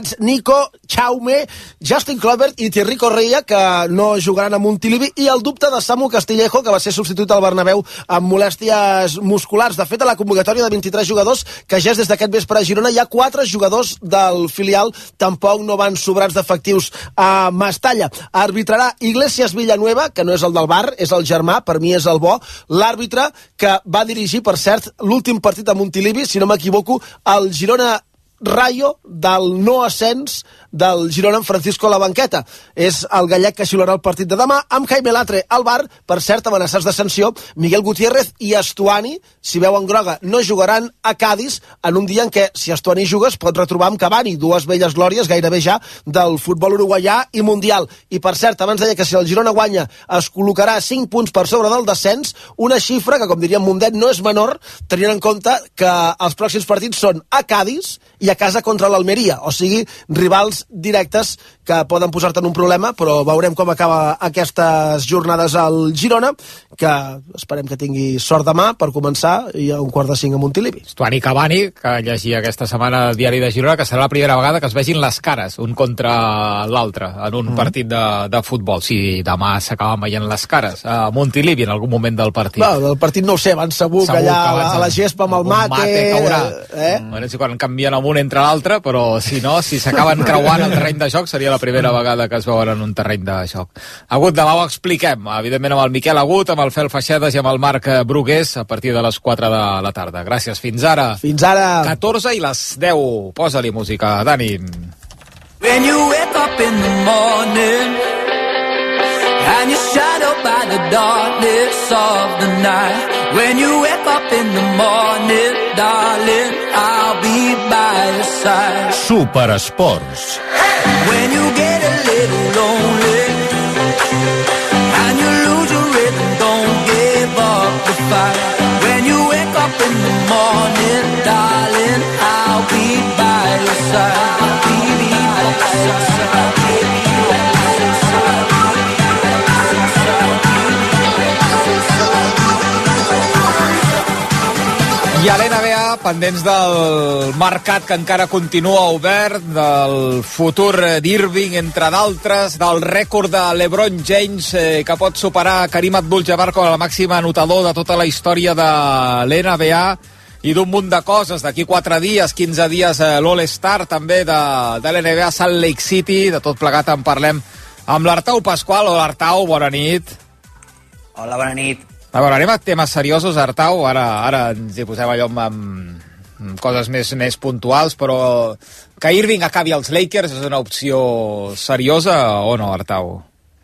lesionats Nico, Jaume, Justin Kluivert i Thierry Correia, que no jugaran a Montilivi, i el dubte de Samu Castillejo, que va ser substituït al Bernabéu amb molèsties musculars. De fet, a la convocatòria de 23 jugadors que ja és des d'aquest vespre a Girona, hi ha 4 jugadors del filial, tampoc no van sobrats d'efectius a Mestalla. Arbitrarà Iglesias Villanueva, que no és el del bar, és el germà, per mi és el bo, l'àrbitre que va dirigir, per cert, l'últim partit a Montilivi, si no m'equivoco, el Girona Rayo del no ascens del Girona amb Francisco a la banqueta. És el gallec que xiularà el partit de demà, amb Jaime Latre al bar, per cert, amenaçats de sanció. Miguel Gutiérrez i Estuani, si veuen groga, no jugaran a Cádiz en un dia en què, si Estuani juga, es pot retrobar amb Cavani, dues velles glòries gairebé ja del futbol uruguaià i mundial. I, per cert, abans deia que si el Girona guanya es col·locarà 5 punts per sobre del descens, una xifra que, com diria Mundet, no és menor, tenint en compte que els pròxims partits són a Cádiz i a casa contra l'Almeria, o sigui, rivals directes que poden posar-te en un problema, però veurem com acaba aquestes jornades al Girona, que esperem que tingui sort demà per començar, i a 4:45 a Montilivi. Estuani Cavani, que llegia aquesta setmana al diari de Girona, que serà la primera vegada que es vegin les cares, un contra l'altre, en un partit de futbol. Si demà s'acaben veient les cares a Montilivi en algun moment del partit. Del partit no ho sé, van segur que allà a la gespa amb el mate caurà. Bueno, si quan canvien amb un entre l'altre, però si no, si s'acaben creuant el terreny de joc, seria la primera vegada que es veuen en un terreny de joc. Agut, demà ho expliquem, evidentment amb el Miquel Agut, amb el Fel Feixedes i amb el Marc Brugués, a partir de les 4 de la tarda. Gràcies, fins ara. Fins ara. 14 i les 10. Posa-li música, Dani. When you wake up in the morning and you're shadowed by the darkness of the night. When you wake up in the morning, darling, I'll be by your side. Superesports. When you get a little lonely and you lose your rhythm, don't give up the fight. When you wake up in the morning, darling, I'll be by your side. I'll be by your side. I a l'NBA, pendents del mercat que encara continua obert, del futur d'Irving, entre d'altres, del rècord de LeBron James, que pot superar Karim Abdul-Jabbar com el màxim anotador de tota la història de l'NBA, i d'un munt de coses. D'aquí 4 dies, 15 dies, l'All-Star també de l'NBA Salt Lake City. De tot plegat en parlem amb l'Artau Pasqual. Hola, Artau, bona nit. Hola, bona nit. A veure, anem a temes seriosos, Artau. Ara ens hi posem allò amb coses més puntuals, però que Irving acabi als Lakers és una opció seriosa o no, Artau?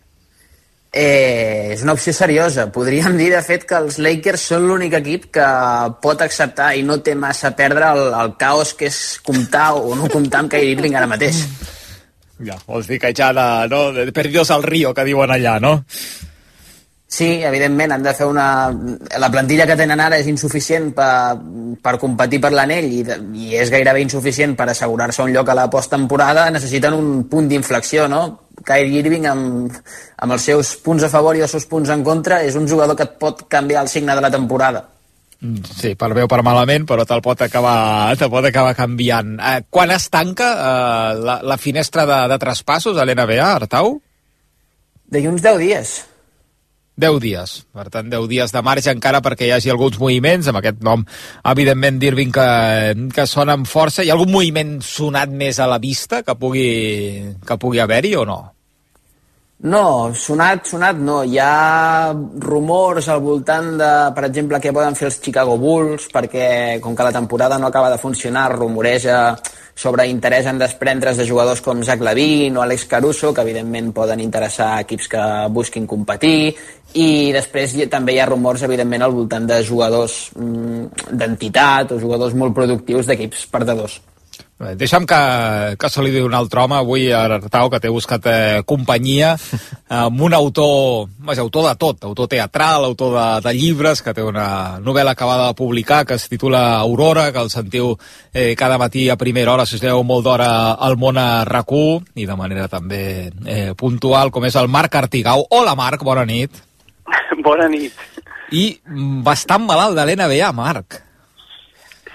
És una opció seriosa. Podríem dir, de fet, que els Lakers són l'únic equip que pot acceptar i no té massa a perdre el caos que és comptar o no comptar amb Kyrie Irving ara mateix. Ja, vols dir que ja de perdidos al río, que diuen allà, no? Sí, evidentment, han de fer la plantilla que tenen ara és insuficient per competir per l'anell i és gairebé insuficient per assegurar-se un lloc a la posttemporada. Necessiten un punt d'inflexió, no? Kyrie Irving, amb els seus punts a favor i els seus punts en contra, és un jugador que et pot canviar el signe de la temporada. Sí, per bé o per malament, però te'l pot acabar canviant. Quan es tanca la finestra de traspassos a l'NBA, Artau? D'aquí uns 10 dies. 10 dies, per tant 10 dies de marge encara perquè hi hagi alguns moviments, amb aquest nom evidentment d'Irving que sona amb força. Hi ha algun moviment sonat més a la vista que pugui haver-hi o no? No, sonat no. Hi ha rumors al voltant de, per exemple, què poden fer els Chicago Bulls, perquè com que la temporada no acaba de funcionar, rumoreja sobre interès en desprendre's de jugadors com Zach LaVine o Alex Caruso, que evidentment poden interessar equips que busquin competir, i després també hi ha rumors, evidentment, al voltant de jugadors d'entitat o jugadors molt productius d'equips perdedors. Deixa'm que saludi un altre home avui, Artau, que t'he buscat companyia, amb un autor de tot, autor teatral, autor de llibres, que té una novel·la acabada de publicar que es titula Aurora, que el sentiu cada matí a primera hora, si us lleveu molt d'hora al món a RAC1, i de manera també puntual, com és el Marc Artigau. Hola, Marc, bona nit. Bona nit. I bastant malalt de l'NBA, Marc.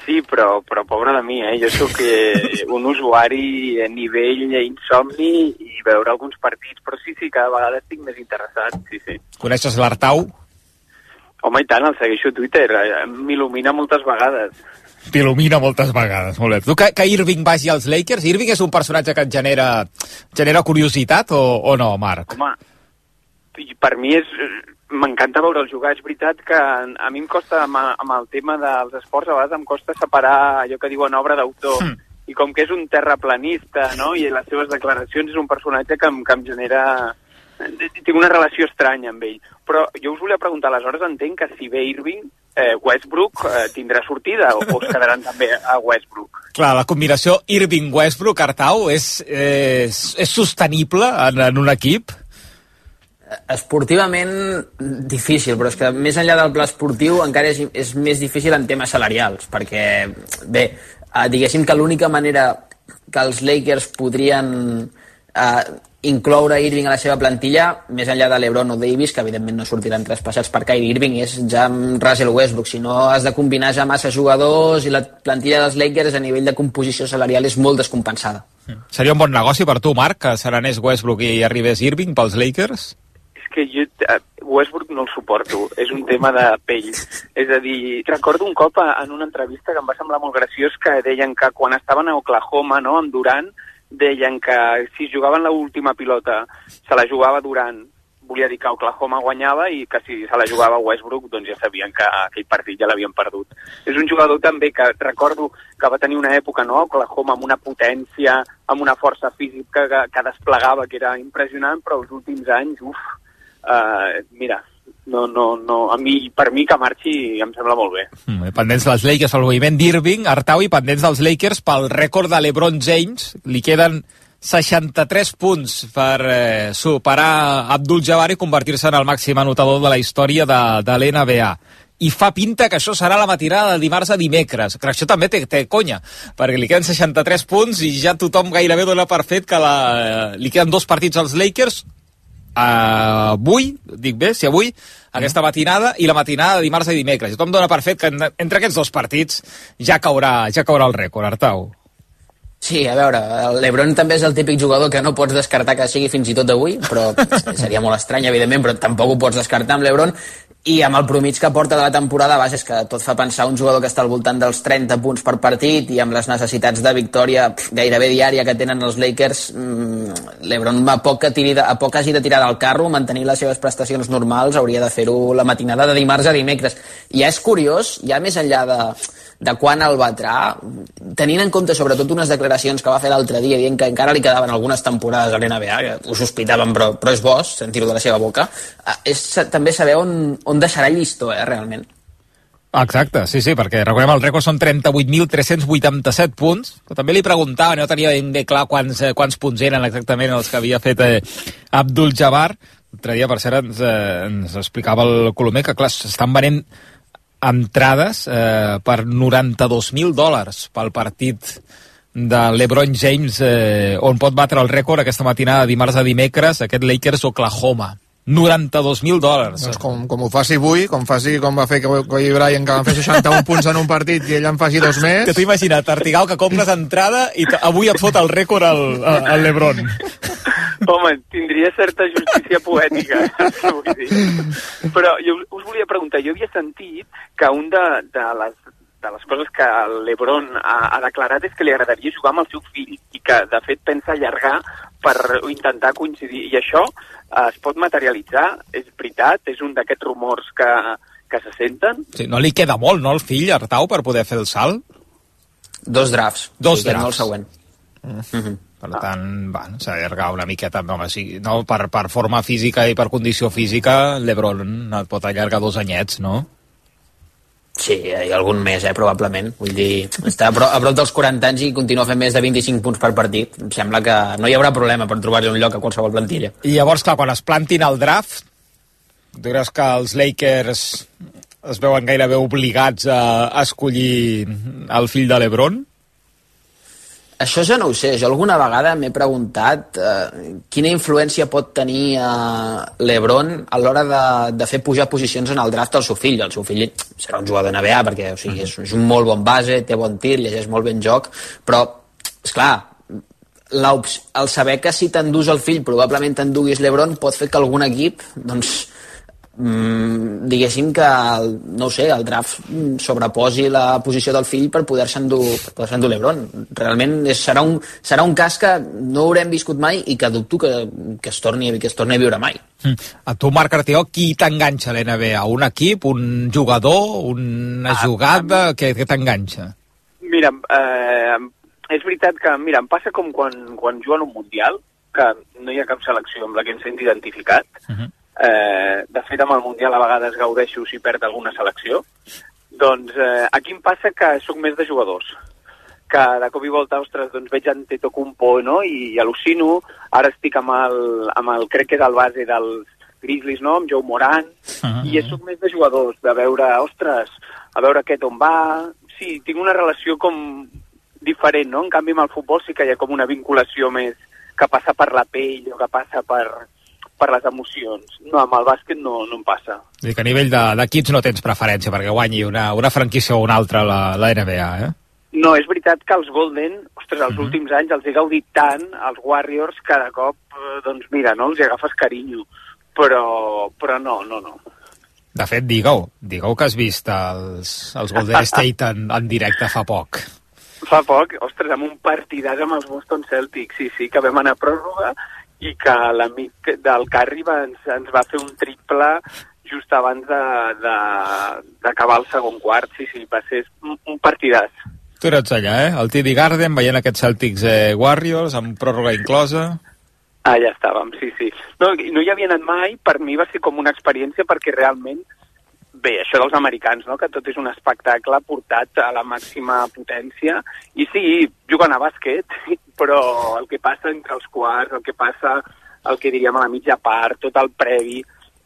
Sí, però pobre de mi, Jo sóc un usuari a nivell insomni i veure alguns partits, però sí, cada vegada estic més interessat, sí. Coneixes l'Artau? Home, i tant, el segueixo a Twitter, m'il·lumina moltes vegades. T'il·lumina moltes vegades, molt bé. Tu que Irving vagi als Lakers? Irving és un personatge que et genera curiositat o no, Marc? Home, per mi m'encanta veure'l jugar. És veritat que a mi em costa, amb el tema dels esports, a vegades em costa separar allò que diuen obra d'autor. I com que és un terraplanista, no?, i les seves declaracions és un personatge que em genera... Tinc una relació estranya amb ell. Però jo us volia preguntar, aleshores entenc que si ve Irving, Westbrook tindrà sortida o es quedaran també a Westbrook? Clar, la combinació Irving-Westbrook, Artau, és sostenible en un equip? Esportivament difícil, però és que més enllà del pla esportiu encara és més difícil en temes salarials, perquè bé, diguéssim que l'única manera que els Lakers podrien incloure Irving a la seva plantilla, més enllà de LeBron o Davis, que evidentment no sortiran traspassats per Kyrie Irving, és ja amb Russell Westbrook. Si no has de combinar ja massa jugadors i la plantilla dels Lakers a nivell de composició salarial és molt descompensada. Seria un bon negoci per tu, Marc, que s'anés Westbrook i arribés Irving pels Lakers? Que jo Westbrook no el suporto, és un tema de pell. És a dir, recordo un cop en una entrevista que em va semblar molt graciós que deien que quan estaven a Oklahoma, no, amb Durant, deien que si jugaven l'última pilota se la jugava Durant, volia dir que Oklahoma guanyava, i que si se la jugava Westbrook doncs ja sabien que aquell partit ja l'havien perdut. És un jugador també que recordo que va tenir una època, no, a Oklahoma, amb una potència, amb una força física que desplegava, que era impressionant, però els últims anys, mira, per mi que marxi em sembla molt bé. Pendents dels Lakers pel moviment d'Irving, Artau, i pendents dels Lakers pel rècord de LeBron James. Li queden 63 punts per superar Abdul-Jabbar i convertir-se en el màxim anotador de la història de l'NBA. I fa pinta que això serà la matinada de dimarts a dimecres. Que això també té conya, perquè li queden 63 punts i ja tothom gairebé dona per fet que li queden 2 partits als Lakers. Avui, dic bé, si avui, aquesta matinada i la matinada de dimarts i dimecres. Tothom dona per fet que entre aquests 2 partits ja caurà el rècord, Artau. Sí, a veure, el LeBron també és el típic jugador que no pots descartar que sigui fins i tot avui, però seria molt estrany, evidentment, però tampoc ho pots descartar amb LeBron. I amb el promig que porta de la temporada, és que tot fa pensar un jugador que està al voltant dels 30 punts per partit, i amb les necessitats de victòria gairebé diària que tenen els Lakers, LeBron a poc hagi de tirar del carro, mantenir les seves prestacions normals, hauria de fer-ho la matinada de dimarts a dimecres. I ja és curiós, ja més enllà de quan el batrà, tenint en compte sobretot unes declaracions que va fer l'altre dia dient que encara li quedaven algunes temporades a l'NBA, que ho sospitàvem, però és bo sentir-ho de la seva boca, és també saber on deixarà el llistó, realment. Exacte, sí, perquè recordem el rècord són 38.387 punts, però també li preguntava, no tenia ben clar quants punts eren exactament els que havia fet Abdul-Jabbar. L'altre dia, per cert, ens explicava el Colomer que, clar, s'estan venent entrades per $92.000 pel partit de LeBron James, on pot batre el rècord aquesta matinada, dimarts a dimecres, aquest Lakers-Oklahoma. $92.000. Doncs com ho faci avui, com va fer Kobe Bryant, que van fer 61 punts en un partit i ell en faci 2 més. Que t'ho imagina't, Artigau, que compres entrada i avui et fot el rècord al LeBron. Home, tindria certa justícia poètica, vull dir. Però jo us volia preguntar, jo havia sentit que un de les coses que el LeBron ha declarat és que li agradaria jugar amb el seu fill i que, de fet, pensa allargar per intentar coincidir. I això es pot materialitzar? És veritat? És un d'aquests rumors que se senten? Sí, no li queda molt, no, el fill, Artau, per poder fer el salt? 2 drafts. 2 drafts. No el següent. Per tant, s'ha d'allargar una miqueta, per forma física i per condició física, l'Ebron et pot allargar 2 anyets, no? Sí, i algun més, probablement. Vull dir, està a prop dels 40 anys i continua fent més de 25 punts per partit. Em sembla que no hi haurà problema per trobar-li un lloc a qualsevol plantilla. I llavors, clar, quan es plantin al draft, tu creus que els Lakers es veuen gairebé obligats a escollir el fill de l'Ebron? Això ja no ho sé. Jo alguna vegada m'he preguntat quina influència pot tenir l'Ebron a l'hora de fer pujar posicions en el draft al seu fill. El seu fill serà un jugador de NBA perquè és un molt bon base, té bon tir, llegeix molt ben joc, però, esclar, el saber que si t'endús el fill probablement t'enduguis l'Ebron pot fer que algun equip, doncs, diguéssim que no ho sé, el draft sobreposi la posició del fill per poder-se endur l'Ebron. Realment serà un cas que no haurem viscut mai i que dubto que es torni a viure mai. A tu, Marc Artió, qui t'enganxa a l'NBA? Un equip, un jugador, una jugada? Què t'enganxa? Mira, és veritat que em passa com quan juguen un Mundial, que no hi ha cap selecció amb la que em senti identificat. De fet, amb el Mundial a vegades gaudeixo si perd alguna selecció. Doncs aquí em passa que sóc més de jugadors, que de cop i volta, ostres, doncs veig Antetokounmpo, no? I al·lucino. Ara estic amb el crec que és el base dels Grizzlies, no? Amb Joe Morant. I sóc més de jugadors, de veure, ostres, a veure aquest on va. Sí, tinc una relació com diferent, no? En canvi, amb el futbol sí que hi ha com una vinculació més que passa per la pell o que passa per les emocions. No, amb el bàsquet no em passa. Dic que a nivell d'equips no tens preferència perquè guanyi una franquícia o una altra la NBA, eh? No, és veritat que els Golden, ostres, els últims anys els he gaudit tant, els Warriors, cada cop, doncs mira, no, els agafes carinyo. Però no. De fet, digueu que has vist els Golden State en directe fa poc. Fa poc, ostres, amb un partidàs amb els Boston Celtics, sí, que vam anar a pròrroga i que l'amic del Curry ens va fer un triple just abans d'acabar el segon quart. Sí, va ser un partidàs. Tu eres allà, al TD Garden, veient aquests Celtics Warriors, amb pròrroga inclosa. Allà estàvem, sí. No hi havia anat mai, per mi va ser com una experiència perquè realment, bé, això dels americans, no? Que tot és un espectacle portat a la màxima potència. I sí, juguen a bàsquet, però el que passa entre els quarts, el que passa, el que diríem a la mitja part, tot el previ,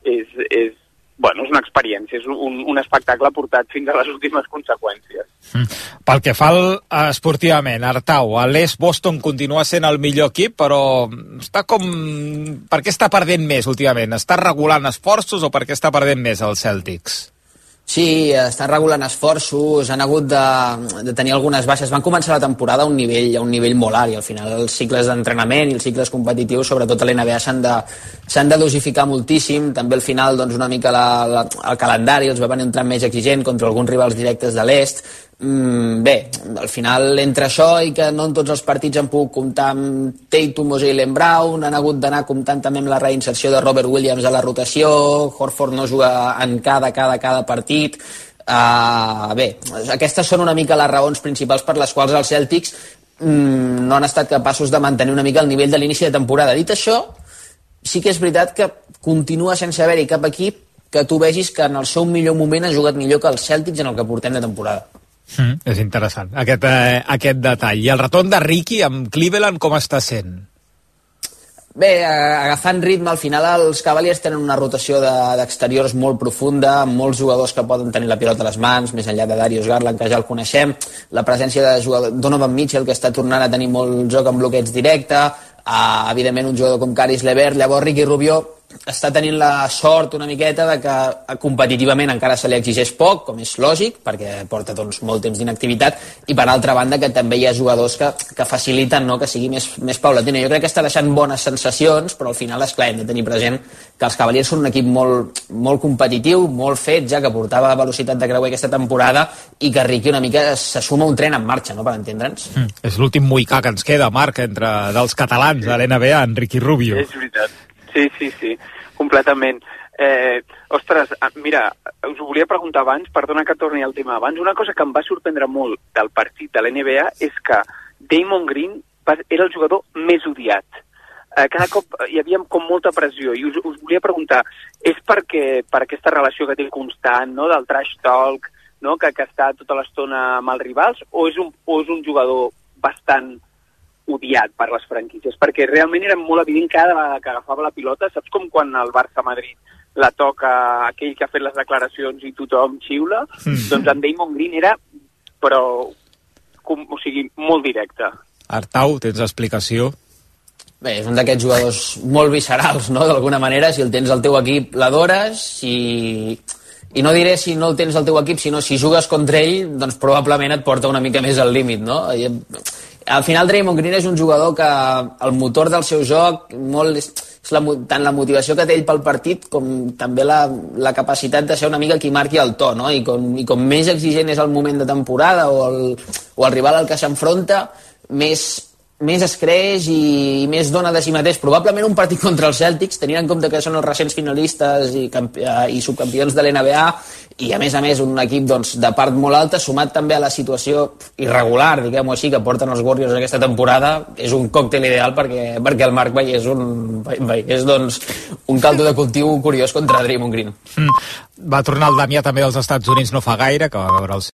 és una experiència, és un espectacle portat fins a les últimes conseqüències. Pel que fa esportivament, Artau, a l'est Boston continua sent el millor equip, però està com... Per què està perdent més últimament? Està regulant esforços o per què està perdent més els Celtics? Sí, estan regulant esforços, han hagut de tenir algunes baixes. Van començar la temporada a un nivell molt alt i al final els cicles d'entrenament i els cicles competitius, sobretot a l'NBA, s'han de dosificar moltíssim. També al final una mica el calendari els va venir entrant més exigent contra alguns rivals directes de l'est. Bé, al final entre això i que no en tots els partits han pogut comptar amb Tatum o Jaylen Brown, han hagut d'anar comptant també amb la reinserció de Robert Williams a la rotació, Horford no juga en cada partit. Bé, aquestes són una mica les raons principals per les quals els Celtics no han estat capaços de mantenir una mica el nivell de l'inici de temporada. Dit això, sí que és veritat que continua sense haver-hi cap equip que tu vegis que en el seu millor moment ha jugat millor que els Celtics en el que portem de temporada. És interessant, aquest detall. I el retorn de Ricky amb Cleveland com està sent? Bé, agafant ritme, al final els Cavaliers tenen una rotació d'exteriors molt profunda, amb molts jugadors que poden tenir la pilota a les mans, més enllà de Darius Garland, que ja el coneixem, la presència de Donovan Mitchell, que està tornant a tenir molt joc amb bloqueig directe, evidentment un jugador com Caris LeVert. Llavors Ricky Rubio està tenint la sort una miqueta de que competitivament encara se li exigeix poc, com és lògic, perquè porta molt temps d'inactivitat, i per altra banda que també hi ha jugadors que faciliten, no?, que sigui més paulatina. Jo crec que està deixant bones sensacions, però al final, esclar, hem de tenir present que els Cavaliers són un equip molt competitiu, molt fet, ja que portava velocitat de creuer aquesta temporada, i que Ricky una mica se suma un tren en marxa, no?, per entendre'ns. És l'últim moicà que ens queda, Marc, dels catalans a l'NBA, en Ricky Rubio. És veritat. Sí, completament. Ostres, mira, us ho volia preguntar abans, perdona que torni al tema abans, una cosa que em va sorprendre molt del partit de l'NBA és que Damon Green era el jugador més odiat. Cada cop hi havia com molta pressió i us volia preguntar, és per aquesta relació que té constant, no?, del trash talk, no?, que està tota l'estona amb els rivals, o és un jugador bastant odiat per les franquícies, perquè realment era molt evident cada vegada que agafava la pilota, saps com quan el Barça-Madrid la toca aquell que ha fet les declaracions i tothom xiula? Doncs en Damon Green era, molt directe. Artau, tens explicació? Bé, és un d'aquests jugadors molt viscerals, no?, d'alguna manera. Si el tens al teu equip, l'adores, i no diré si no el tens al teu equip, sinó si jugues contra ell, doncs probablement et porta una mica més al límit, no? Al final Draymond Green és un jugador que el motor del seu joc és tant la motivació que té ell pel partit com també la capacitat de ser una mica qui marqui el to, no? I com més exigent és el moment de temporada o el rival al que s'enfronta, més es creix i més dona de si mateix. Probablement un partit contra els Celtics, tenint en compte que són els recents finalistes i subcampions de l'NBA, i a més un equip doncs, de part molt alta, sumat també a la situació irregular, diguem-ho així, que porten els Warriors aquesta temporada, és un còctel ideal perquè el Marc veiés doncs, un caldo de cultiu curiós contra Draymond Green. Va tornar el Damià també dels Estats Units no fa gaire, que va veure els